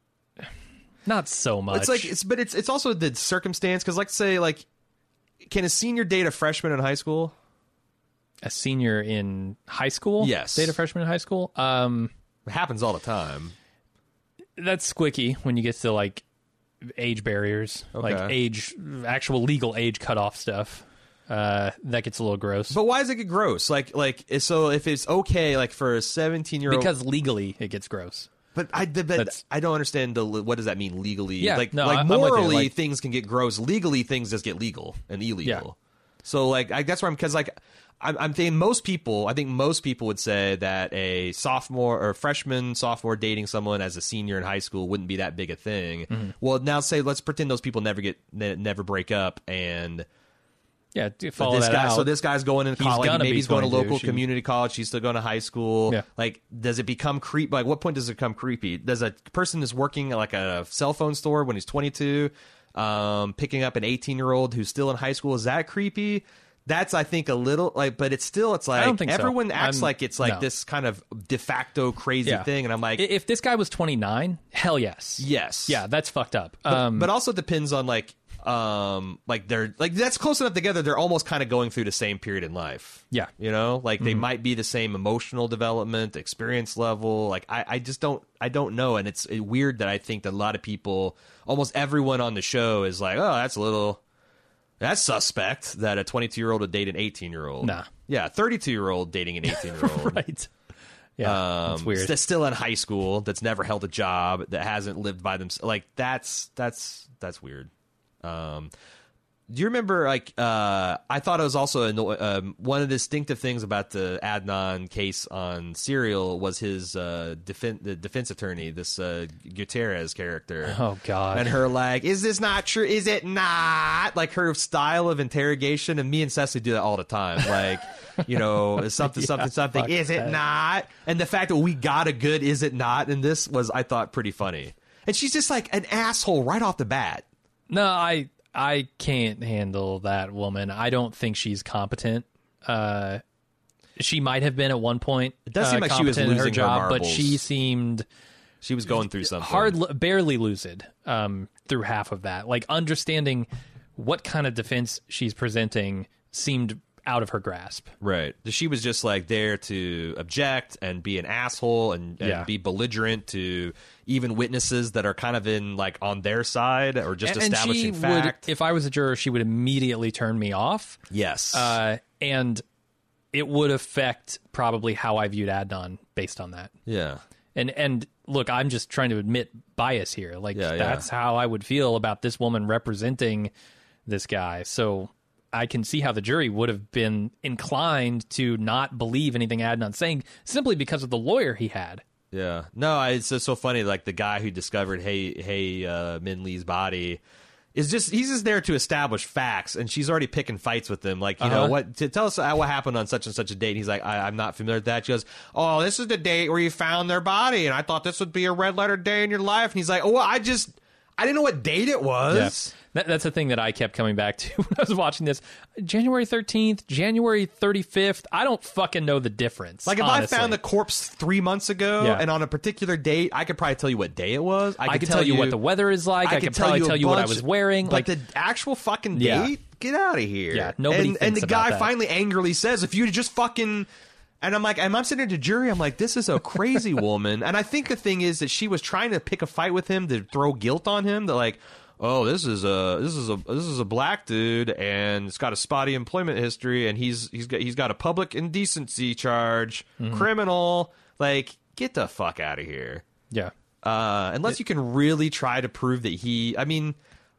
not so much. It's like, it's, but it's it's also the circumstance, because, like, say, like, can a senior date a freshman in high school? A senior in high school? Yes. Date a freshman in high school? Um, it happens all the time. That's squicky when you get to, like, age barriers, okay. like age, actual legal age cutoff stuff. Uh, that gets a little gross. But why does it get gross? Like, like so if it's okay, like for a seventeen year old, because legally it gets gross. But I, but I don't understand the what does that mean legally? Yeah, like, no, like I'm morally like, things can get gross. Legally, things just get legal and illegal. Yeah. So like, I, that's where I'm because like. I'm, I'm thinking most people, I think most people would say that a sophomore or freshman, sophomore dating someone as a senior in high school wouldn't be that big a thing. Mm-hmm. Well, now say, let's pretend those people never get, ne- never break up, and yeah, follow this that guy, out. So this guy's going to college, maybe he's going to local she... community college, she's still going to high school. Yeah. Like, does it become creep? Like, what point does it become creepy? Does a person is working at like a cell phone store when he's twenty-two, um, picking up an eighteen year old who's still in high school? Is that creepy? That's, I think, a little like, but it's still, it's like I don't think everyone so. acts I'm, like it's like no. this kind of de facto crazy yeah. thing, and I'm like, if this guy was twenty-nine, hell yes, yes, yeah, that's fucked up. But, um, but also depends on like um, like they're like that's close enough together. They're almost kind of going through the same period in life. Yeah, you know, like mm-hmm. they might be the same emotional development, experience level. Like I, I just don't, I don't know, and it's weird that I think that a lot of people, almost everyone on the show, is like, oh, that's a little, that's suspect that a twenty-two year old would date an eighteen year old. Nah, yeah, thirty-two year old dating an eighteen year old, right? Yeah, um, that's weird. That's still in high school. That's never held a job. That hasn't lived by themselves. Like that's that's that's weird. Um, do you remember, like, uh, I thought it was also anno- um, one of the distinctive things about the Adnan case on Serial was his uh, defen- the defense attorney, this uh, Gutierrez character. Oh, God. And her, like, is this not true? Is it not? Like, her style of interrogation, and me and Cecily do that all the time. Like, you know, something, Yeah, something, something. Is it that. not? And the fact that we got a good is it not in this was, I thought, pretty funny. And she's just, like, an asshole right off the bat. No, I I can't handle that woman. I don't think she's competent. Uh, she might have been at one point. It does uh, seem like she was competent in losing her her job, but marbles. she seemed She was going through something. hard, barely lucid um, through half of that. Like understanding what kind of defense she's presenting seemed out of her grasp. Right. She was just like there to object and be an asshole and, and Yeah. be belligerent to even witnesses that are kind of in like on their side or just And- and establishing she fact. Would, if I was a juror, she would immediately turn me off. yes. Uh, and it would affect probably how I viewed Adnan based on that. yeah. And and look, I'm just trying to admit bias here. Like Yeah, yeah. that's how I would feel about this woman representing this guy. So I can see how the jury would have been inclined to not believe anything Adnan's saying simply because of the lawyer he had. Yeah. No, I- it's just so funny. Like the guy who discovered Hey Hey uh, Min Lee's body is just he's just there to establish facts, and she's already picking fights with him. Like you know Uh-huh. what? To tell us what happened on such and such a date. And he's like, I, I'm not familiar with that. She goes, oh, this is the date where you found their body, and I thought this would be a red letter day in your life. And he's like, oh, well, I just I didn't know what date it was. That, that's the thing that I kept coming back to when I was watching this. January thirteenth, January thirty-fifth. I don't fucking know the difference. Like if honestly. I found the corpse three months ago Yeah. and on a particular date, I could probably tell you what day it was. I could, I could tell you what the weather is like. I, could could probably a tell you what I bunch- was wearing. But Like the actual fucking Yeah. date, get out of here. Yeah, nobody And, and thinks the about guy that. finally angrily says, "If you just fucking." And I'm like, and I'm sitting at the jury. I'm like, this is a crazy woman. And I think the thing is that she was trying to pick a fight with him to throw guilt on him. That like, oh, this is a this is a this is a black dude, and it's got a spotty employment history, and he's he's got he's got a public indecency charge, Mm-hmm. criminal. Like, get the fuck out of here. yeah. Uh, unless you can really try to prove that he, I mean,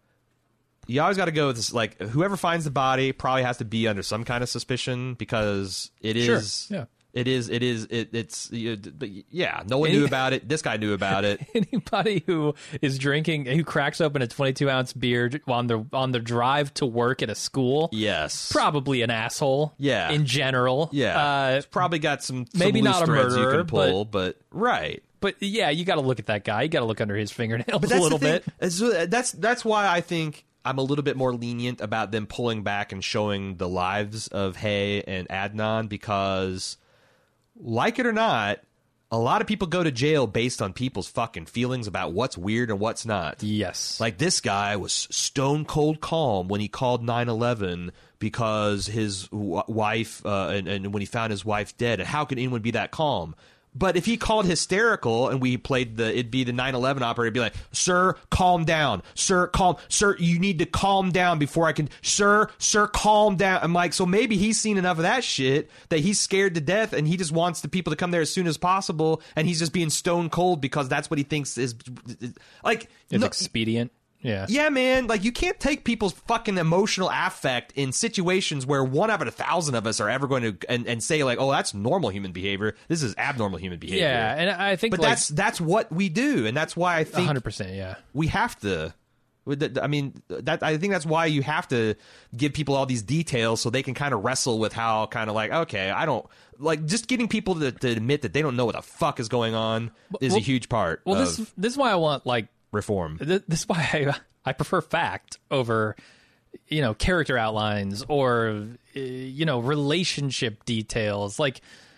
you always got to go with this. Like, whoever finds the body probably has to be under some kind of suspicion because it Sure, is, yeah. it is, it is, it, it's, you- but yeah, no one knew about it. This guy knew about it. Anybody who is drinking, who cracks open a twenty-two ounce beer on the on the drive to work at a school, Yes. probably an asshole. Yeah. in general. Yeah. Uh, It's probably got some, some maybe loose not a threads you murderer, can pull, but, right. but yeah, you got to look at that guy. You got to look under his fingernails But a that's little the thing. bit. It's- uh, That's that's why I think I'm a little bit more lenient about them pulling back and showing the lives of Hay and Adnan because, like it or not, a lot of people go to jail based on people's fucking feelings about what's weird and what's not. Yes, Like this guy was stone cold calm when he called nine eleven because his w- wife uh, and, and when he found his wife dead. And how can anyone be that calm? But if he called hysterical and we played the, it'd be the nine eleven operator, it'd be like, sir, calm down. Sir, calm. Sir, you need to calm down before I can. Sir, sir, calm down. I'm like, so maybe he's seen enough of that shit that he's scared to death and he just wants the people to come there as soon as possible. And he's just being stone cold because that's what he thinks is like. it's no- expedient. Yeah, yeah, man. Like, you can't take people's fucking emotional affect in situations where one out of a thousand of us are ever going to and, and say like, "Oh, that's normal human behavior. This is abnormal human behavior." yeah, and I think but like, that's that's what we do, and that's why I one think hundred percent. Yeah, we have to. with the- I mean, that I think that's why you have to give people all these details so they can kind of wrestle with how kind of like, okay, I don't like just getting people to, to admit that they don't know what the fuck is going on is well- a huge part. well, of this this is why I want like. reform. Th- this is why I, I prefer fact over, you know, character outlines or, uh, you know, relationship details. Like,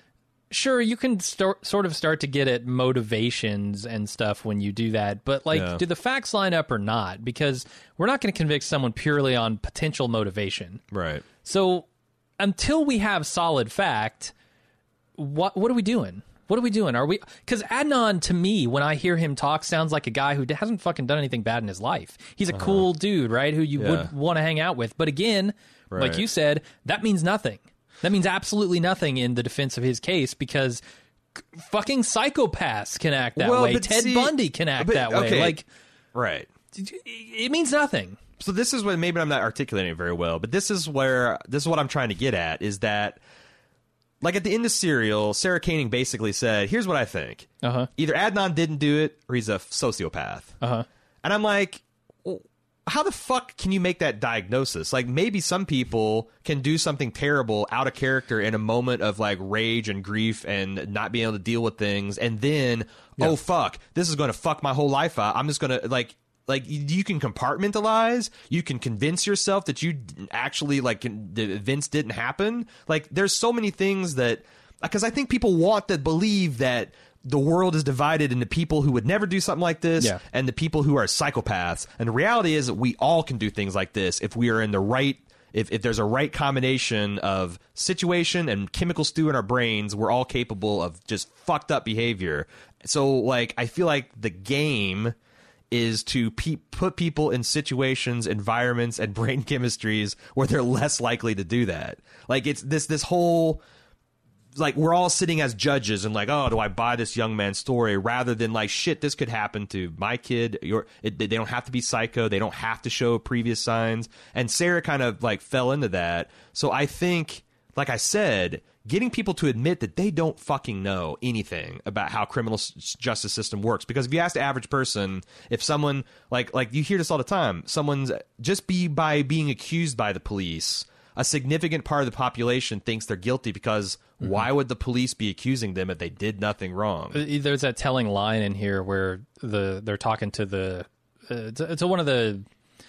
sure, you can start, sort of start to get at motivations and stuff when you do that, but like, Yeah. do the facts line up or not? Because we're not going to convict someone purely on potential motivation. Right. So until we have solid fact, what what are we doing? What are we doing? Are we? Because Adnan, to me, when I hear him talk, sounds like a guy who hasn't fucking done anything bad in his life. He's a uh-huh. cool dude, right? Who you Yeah. would want to hang out with. But again, right. like you said, that means nothing. That means absolutely nothing in the defense of his case, because c- fucking psychopaths can act that well, way. but Ted see, Bundy can act but, that way. okay. Like, right. It means nothing. So this is what, maybe I'm not articulating it very well, but this is where, this is what I'm trying to get at, is that, like at the end of Serial, Sarah Koenig basically said, here's what I think. Uh-huh. Either Adnan didn't do it, or he's a sociopath. Uh-huh. And I'm like, well, how the fuck can you make that diagnosis? Like, maybe some people can do something terrible out of character in a moment of like rage and grief and not being able to deal with things, and then, yeah. oh fuck, this is going to fuck my whole life out. I'm just going to like... Like, you can compartmentalize, you can convince yourself that you actually, like, the events didn't happen. Like, there's so many things that, because I think people want to believe that the world is divided into people who would never do something like this yeah. and the people who are psychopaths. And the reality is that we all can do things like this if we are in the right, if, if there's a right combination of situation and chemical stew in our brains, we're all capable of just fucked up behavior. So, like, I feel like the game is to pe- put people in situations, environments, and brain chemistries where they're less likely to do that. Like, it's this this whole, like, we're all sitting as judges and like, oh, do I buy this young man's story, rather than like, shit, this could happen to my kid. Your, it, they don't have to be psycho. They don't have to show previous signs. And Sarah kind of like fell into that. So I think, like I said, getting people to admit that they don't fucking know anything about how criminal s- justice system works. Because if you ask the average person, if someone, like like you hear this all the time, someone's just be by being accused by the police, a significant part of the population thinks they're guilty, because mm-hmm. why would the police be accusing them if they did nothing wrong? There's that telling line in here where the they're talking to the uh, to, to one of the,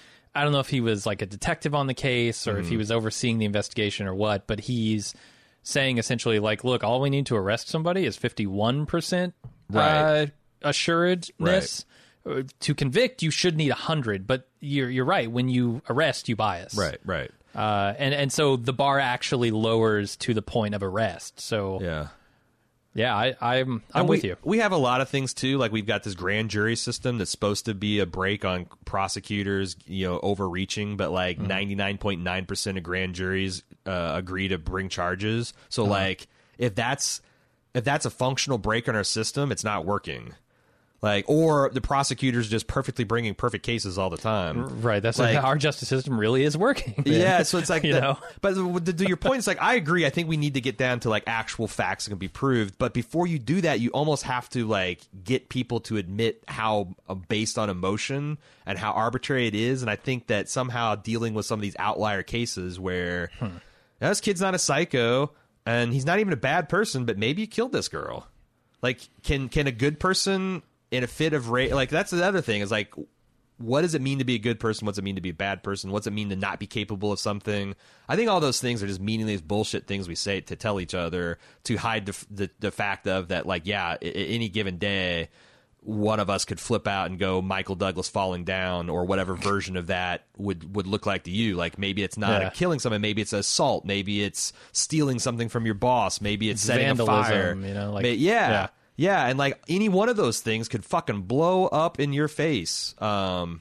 I don't know if he was like a detective on the case or mm-hmm. if he was overseeing the investigation or what, but he's saying essentially like, look, all we need to arrest somebody is fifty-one percent right. uh, assuredness. Right. To convict, you should need one hundred, but you're you're right. When you arrest, you bias. Right, right. Uh, and, and so the bar actually lowers to the point of arrest. So yeah. Yeah, I, I'm I'm and with we, you. We have a lot of things too. Like, we've got this grand jury system that's supposed to be a break on prosecutors, you know, overreaching, but like ninety-nine point nine percent of grand juries uh, agree to bring charges. So uh-huh. like, if that's if that's a functional break in our system, it's not working. Like, or the prosecutors just perfectly bringing perfect cases all the time. Right. That's like, like, our justice system really is working. Man. Yeah. So it's like, you the, know, but to, to your point, it's like, I agree. I think we need to get down to like actual facts that can be proved. But before you do that, you almost have to like get people to admit how uh, based on emotion and how arbitrary it is. And I think that somehow dealing with some of these outlier cases where hmm. now, this kid's not a psycho and he's not even a bad person, but maybe he killed this girl. Like, can can a good person in a fit of rage, like, that's the other thing, is like, what does it mean to be a good person? What's it mean to be a bad person? What's it mean to not be capable of something? I think all those things are just meaningless bullshit things we say to tell each other to hide the the, the fact of that, like, yeah, I- any given day, one of us could flip out and go Michael Douglas falling down, or whatever version of that would, would look like to you. Like, maybe it's not Yeah. a killing someone, maybe it's assault, maybe it's stealing something from your boss, maybe it's, It's setting vandalism, a fire. you know, like- Ma- yeah. yeah. Yeah, and like any one of those things could fucking blow up in your face. Um,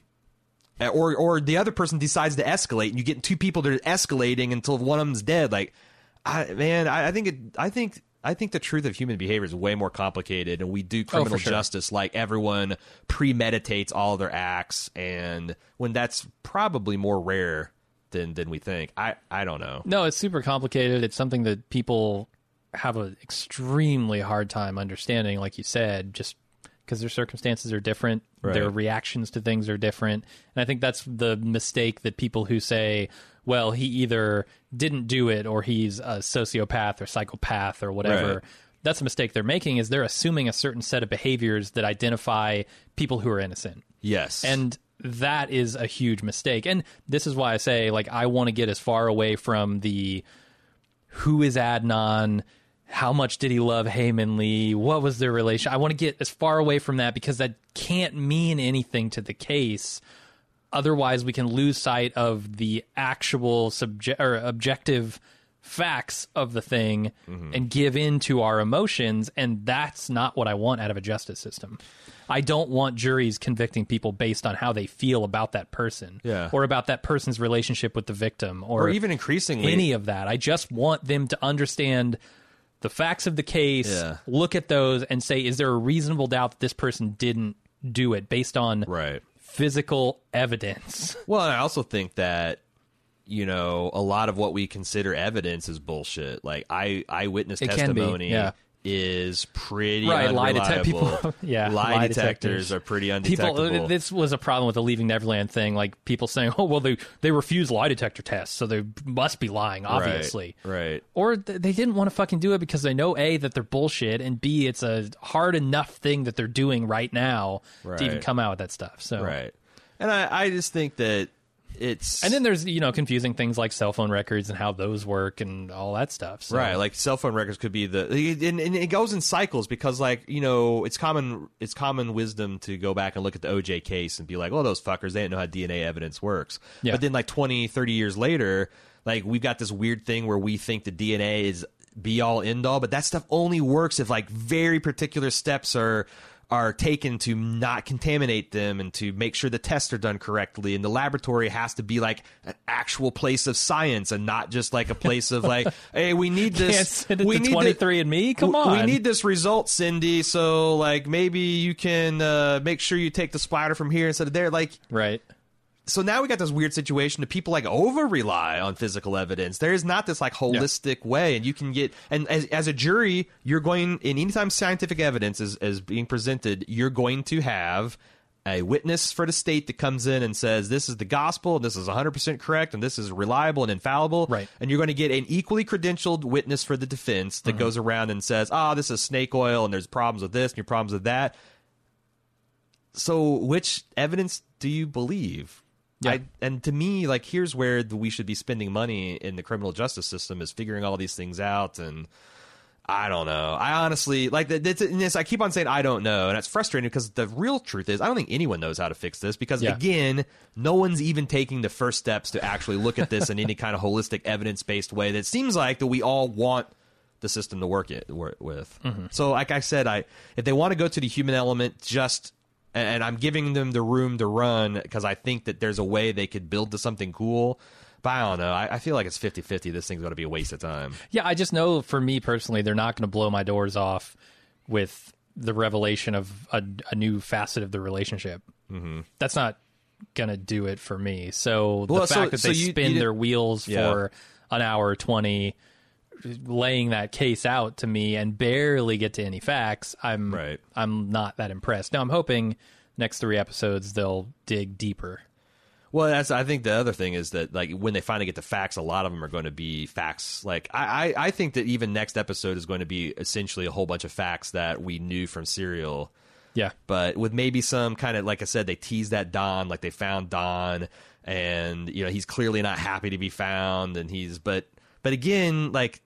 or or the other person decides to escalate, and you get two people that are escalating until one of them's dead. Like, I, man, I, I think it. I think I think the truth of human behavior is way more complicated, and we do criminal Oh, for sure. justice like everyone premeditates all their acts, and when that's probably more rare than than we think. I I don't know. No, it's super complicated. It's something that people have an extremely hard time understanding, like you said, just because their circumstances are different, Right. their reactions to things are different. And I think that's the mistake that people who say, well, he either didn't do it or he's a sociopath or psychopath or whatever. Right. That's a mistake they're making, is they're assuming a certain set of behaviors that identify people who are innocent. Yes, And that is a huge mistake. And this is why I say, like, I want to get as far away from the who is Adnan, how much did he love Hae-Min Lee? What was their relation? I want to get as far away from that because that can't mean anything to the case. Otherwise, we can lose sight of the actual subject or objective facts of the thing mm-hmm. and give in to our emotions, and that's not what I want out of a justice system. I don't want juries convicting people based on how they feel about that person yeah. or about that person's relationship with the victim or, or even increasingly any of that. I just want them to understand the facts of the case, yeah. look at those and say, is there a reasonable doubt that this person didn't do it based on right. physical evidence? Well, and I also think that, you know, a lot of what we consider evidence is bullshit. Like eye eyewitness it testimony yeah. is pretty right. unreliable. Lie detect people. yeah, lie, lie detectors detectors are pretty undetectable. People, this was a problem with the Leaving Neverland thing. Like people saying, "Oh, well, they they refuse lie detector tests, so they must be lying." Obviously, right? right. Or th- they didn't want to fucking do it because they know A, that they're bullshit, and B, it's a hard enough thing that they're doing right now right. to even come out with that stuff. So right. And I, I just think that it's... And then there's, you know, confusing things like cell phone records and how those work and all that stuff. So. Right, like cell phone records could be the... And, and it goes in cycles because, like, you know, it's common it's common wisdom to go back and look at the O J case and be like, oh, those fuckers, they didn't know how D N A evidence works. Yeah. But then, like, twenty, thirty years later, like, we've got this weird thing where we think the D N A is be-all, end-all, but that stuff only works if, like, very particular steps are... are taken to not contaminate them and to make sure the tests are done correctly. And the laboratory has to be like an actual place of science and not just like a place of like, hey, we need this. Can't send it we to need twenty-three and me? Come on. We need this result, Cindy. So like maybe you can uh, make sure you take the splatter from here instead of there. Like, right. So now we got this weird situation that people like over rely on physical evidence. There is not this like holistic yeah. way, and you can get and as as a jury, you're going in anytime scientific evidence is, is being presented, you're going to have a witness for the state that comes in and says this is the gospel, and this is one hundred percent correct, and this is reliable and infallible. Right. And you're going to get an equally credentialed witness for the defense that mm-hmm. goes around and says, "Ah, oh, this is snake oil, and there's problems with this, and your problems with that." So, which evidence do you believe? Yeah. I, and to me, like, here's where the, we should be spending money in the criminal justice system is figuring all these things out. And I don't know. I honestly, like, this, this, I keep on saying I don't know. And it's frustrating because the real truth is I don't think anyone knows how to fix this because, yeah. again, no one's even taking the first steps to actually look at this in any kind of holistic, evidence-based way that seems like that we all want the system to work it work with. Mm-hmm. So, like I said, I if they want to go to the human element, just... and I'm giving them the room to run because I think that there's a way they could build to something cool. But I don't know. I, I feel like it's fifty-fifty. This thing's going to be a waste of time. Yeah, I just know for me personally, they're not going to blow my doors off with the revelation of a, a new facet of the relationship. Mm-hmm. That's not going to do it for me. So the well, fact so, that so they you, spin you their wheels yeah. for an hour twenty laying that case out to me and barely get to any facts, I'm right. I'm not that impressed. Now I'm hoping next three episodes they'll dig deeper. Well, that's I think the other thing is that like when they finally get to facts, a lot of them are going to be facts. Like I, I, I think that even next episode is going to be essentially a whole bunch of facts that we knew from Serial. Yeah, but with maybe some kind of, like I said, they teased that Don, like they found Don, and you know he's clearly not happy to be found, and he's but but again like.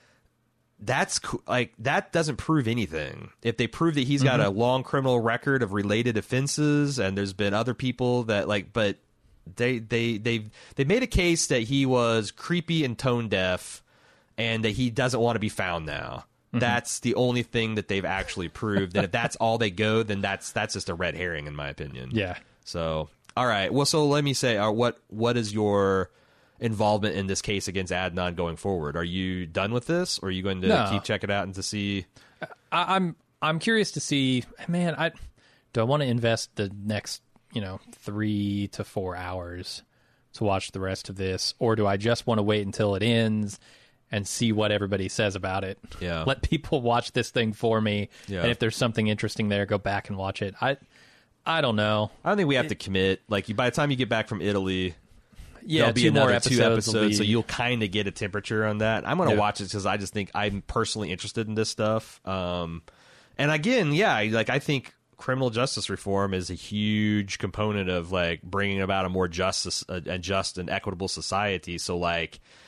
That's like that doesn't prove anything. If they prove that he's got mm-hmm. a long criminal record of related offenses, and there's been other people that like, but they they they they made a case that he was creepy and tone deaf, and that he doesn't want to be found now. Mm-hmm. That's the only thing that they've actually proved. And if that's all they go, then that's that's just a red herring, in my opinion. Yeah. So all right. Well, so let me say, uh, what what is your involvement in this case against Adnan going forward? Are you done with this, or are you going to no. keep checking it out and to see? I, I'm I'm curious to see. Man, I do I want to invest the next you know three to four hours to watch the rest of this, or do I just want to wait until it ends and see what everybody says about it? Yeah, let people watch this thing for me, yeah. and if there's something interesting there, go back and watch it. I I don't know. I don't think we have it, to commit. Like by the time you get back from Italy. Yeah, There'll be two another more episodes two episodes, be... so you'll kind of get a temperature on that. I'm going to yeah. watch it because I just think I'm personally interested in this stuff. Um, and again, yeah, like I think criminal justice reform is a huge component of like bringing about a more justice, a, a just and equitable society. So like,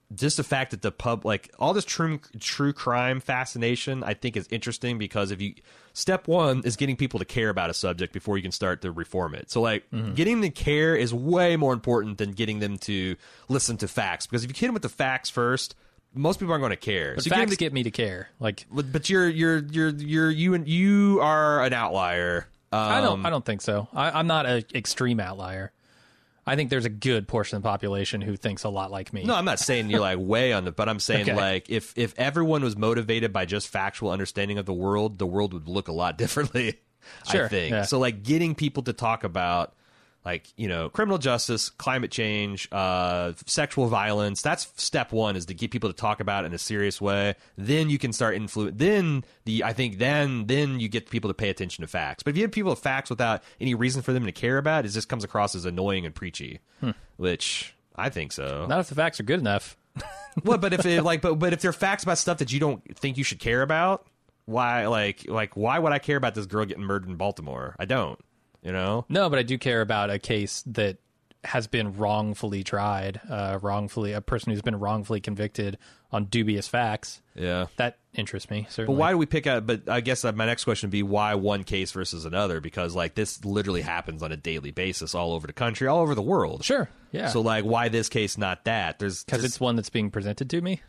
just the fact that the pub, like all this true true crime fascination, I think is interesting because if you step one is getting people to care about a subject before you can start to reform it. So like mm-hmm. getting them to care is way more important than getting them to listen to facts, because if you hit them with the facts first, most people aren't going to care. But so facts to, get me to care. Like, but, but you're you're you're you're you and you are an outlier. Um, I don't I don't think so. I, I'm not an extreme outlier. I think there's a good portion of the population who thinks a lot like me. No, I'm not saying you're like way on the, but I'm saying okay. like if if everyone was motivated by just factual understanding of the world, the world would look a lot differently. Sure, I think yeah. so. Like getting people to talk about like, you know, criminal justice, climate change, uh, sexual violence. That's step one, is to get people to talk about it in a serious way. Then you can start influence. Then the I think then then you get people to pay attention to facts. But if you have people with facts without any reason for them to care about, it just comes across as annoying and preachy. Hmm. Which I think so. Not if the facts are good enough. Well, but if it, like, but but if they're facts about stuff that you don't think you should care about, why like like why would I care about this girl getting murdered in Baltimore? I don't. You know? No, but I do care about a case that has been wrongfully tried, uh, wrongfully, a person who's been wrongfully convicted on dubious facts. Yeah. That interests me, certainly. But why do we pick out, but I guess my next question would be why one case versus another? Because, like, this literally happens on a daily basis all over the country, all over the world. Sure, yeah. So, like, why this case, not that? There's Because it's one that's being presented to me?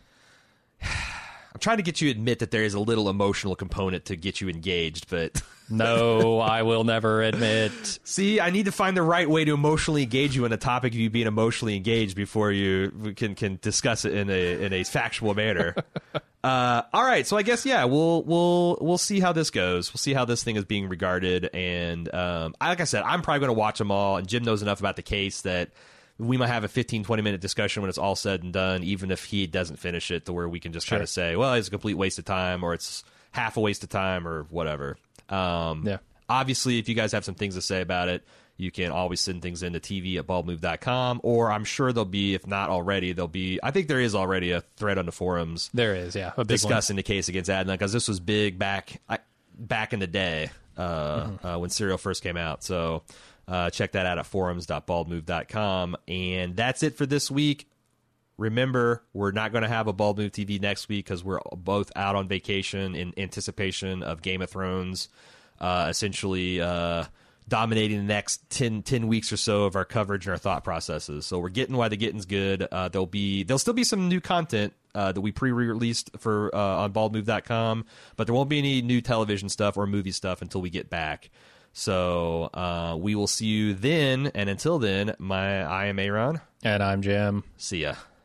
I'm trying to get you to admit that there is a little emotional component to get you engaged, but... No, I will never admit. See, I need to find the right way to emotionally engage you on a topic of you being emotionally engaged before you can can discuss it in a in a factual manner. uh, all right, so I guess yeah, we'll we'll we'll see how this goes. We'll see how this thing is being regarded, and um, like I said, I'm probably going to watch them all. And Jim knows enough about the case that we might have a fifteen, twenty minute discussion when it's all said and done, even if he doesn't finish it, to where we can just sure. kind of say, well, it's a complete waste of time, or it's half a waste of time, or whatever. Um, yeah. Obviously, if you guys have some things to say about it, you can always send things into T V at bald move dot com, or I'm sure there'll be, if not already, there'll be, I think there is already a thread on the forums. There is, yeah. A big discussing one. the case against Adnan, because this was big back I, back in the day uh, mm-hmm. uh, when Serial first came out. So uh, check that out at forums dot bald move dot com. And that's it for this week. Remember, we're not going to have a Bald Move T V next week because we're both out on vacation in anticipation of Game of Thrones, uh, essentially uh, dominating the next ten, ten weeks or so of our coverage and our thought processes. So we're getting why the getting's good. Uh, there'll be there'll still be some new content uh, that we pre-released for uh, on bald move dot com, but there won't be any new television stuff or movie stuff until we get back. So uh, we will see you then, and until then, my I am Aaron. And I'm Jim. See ya.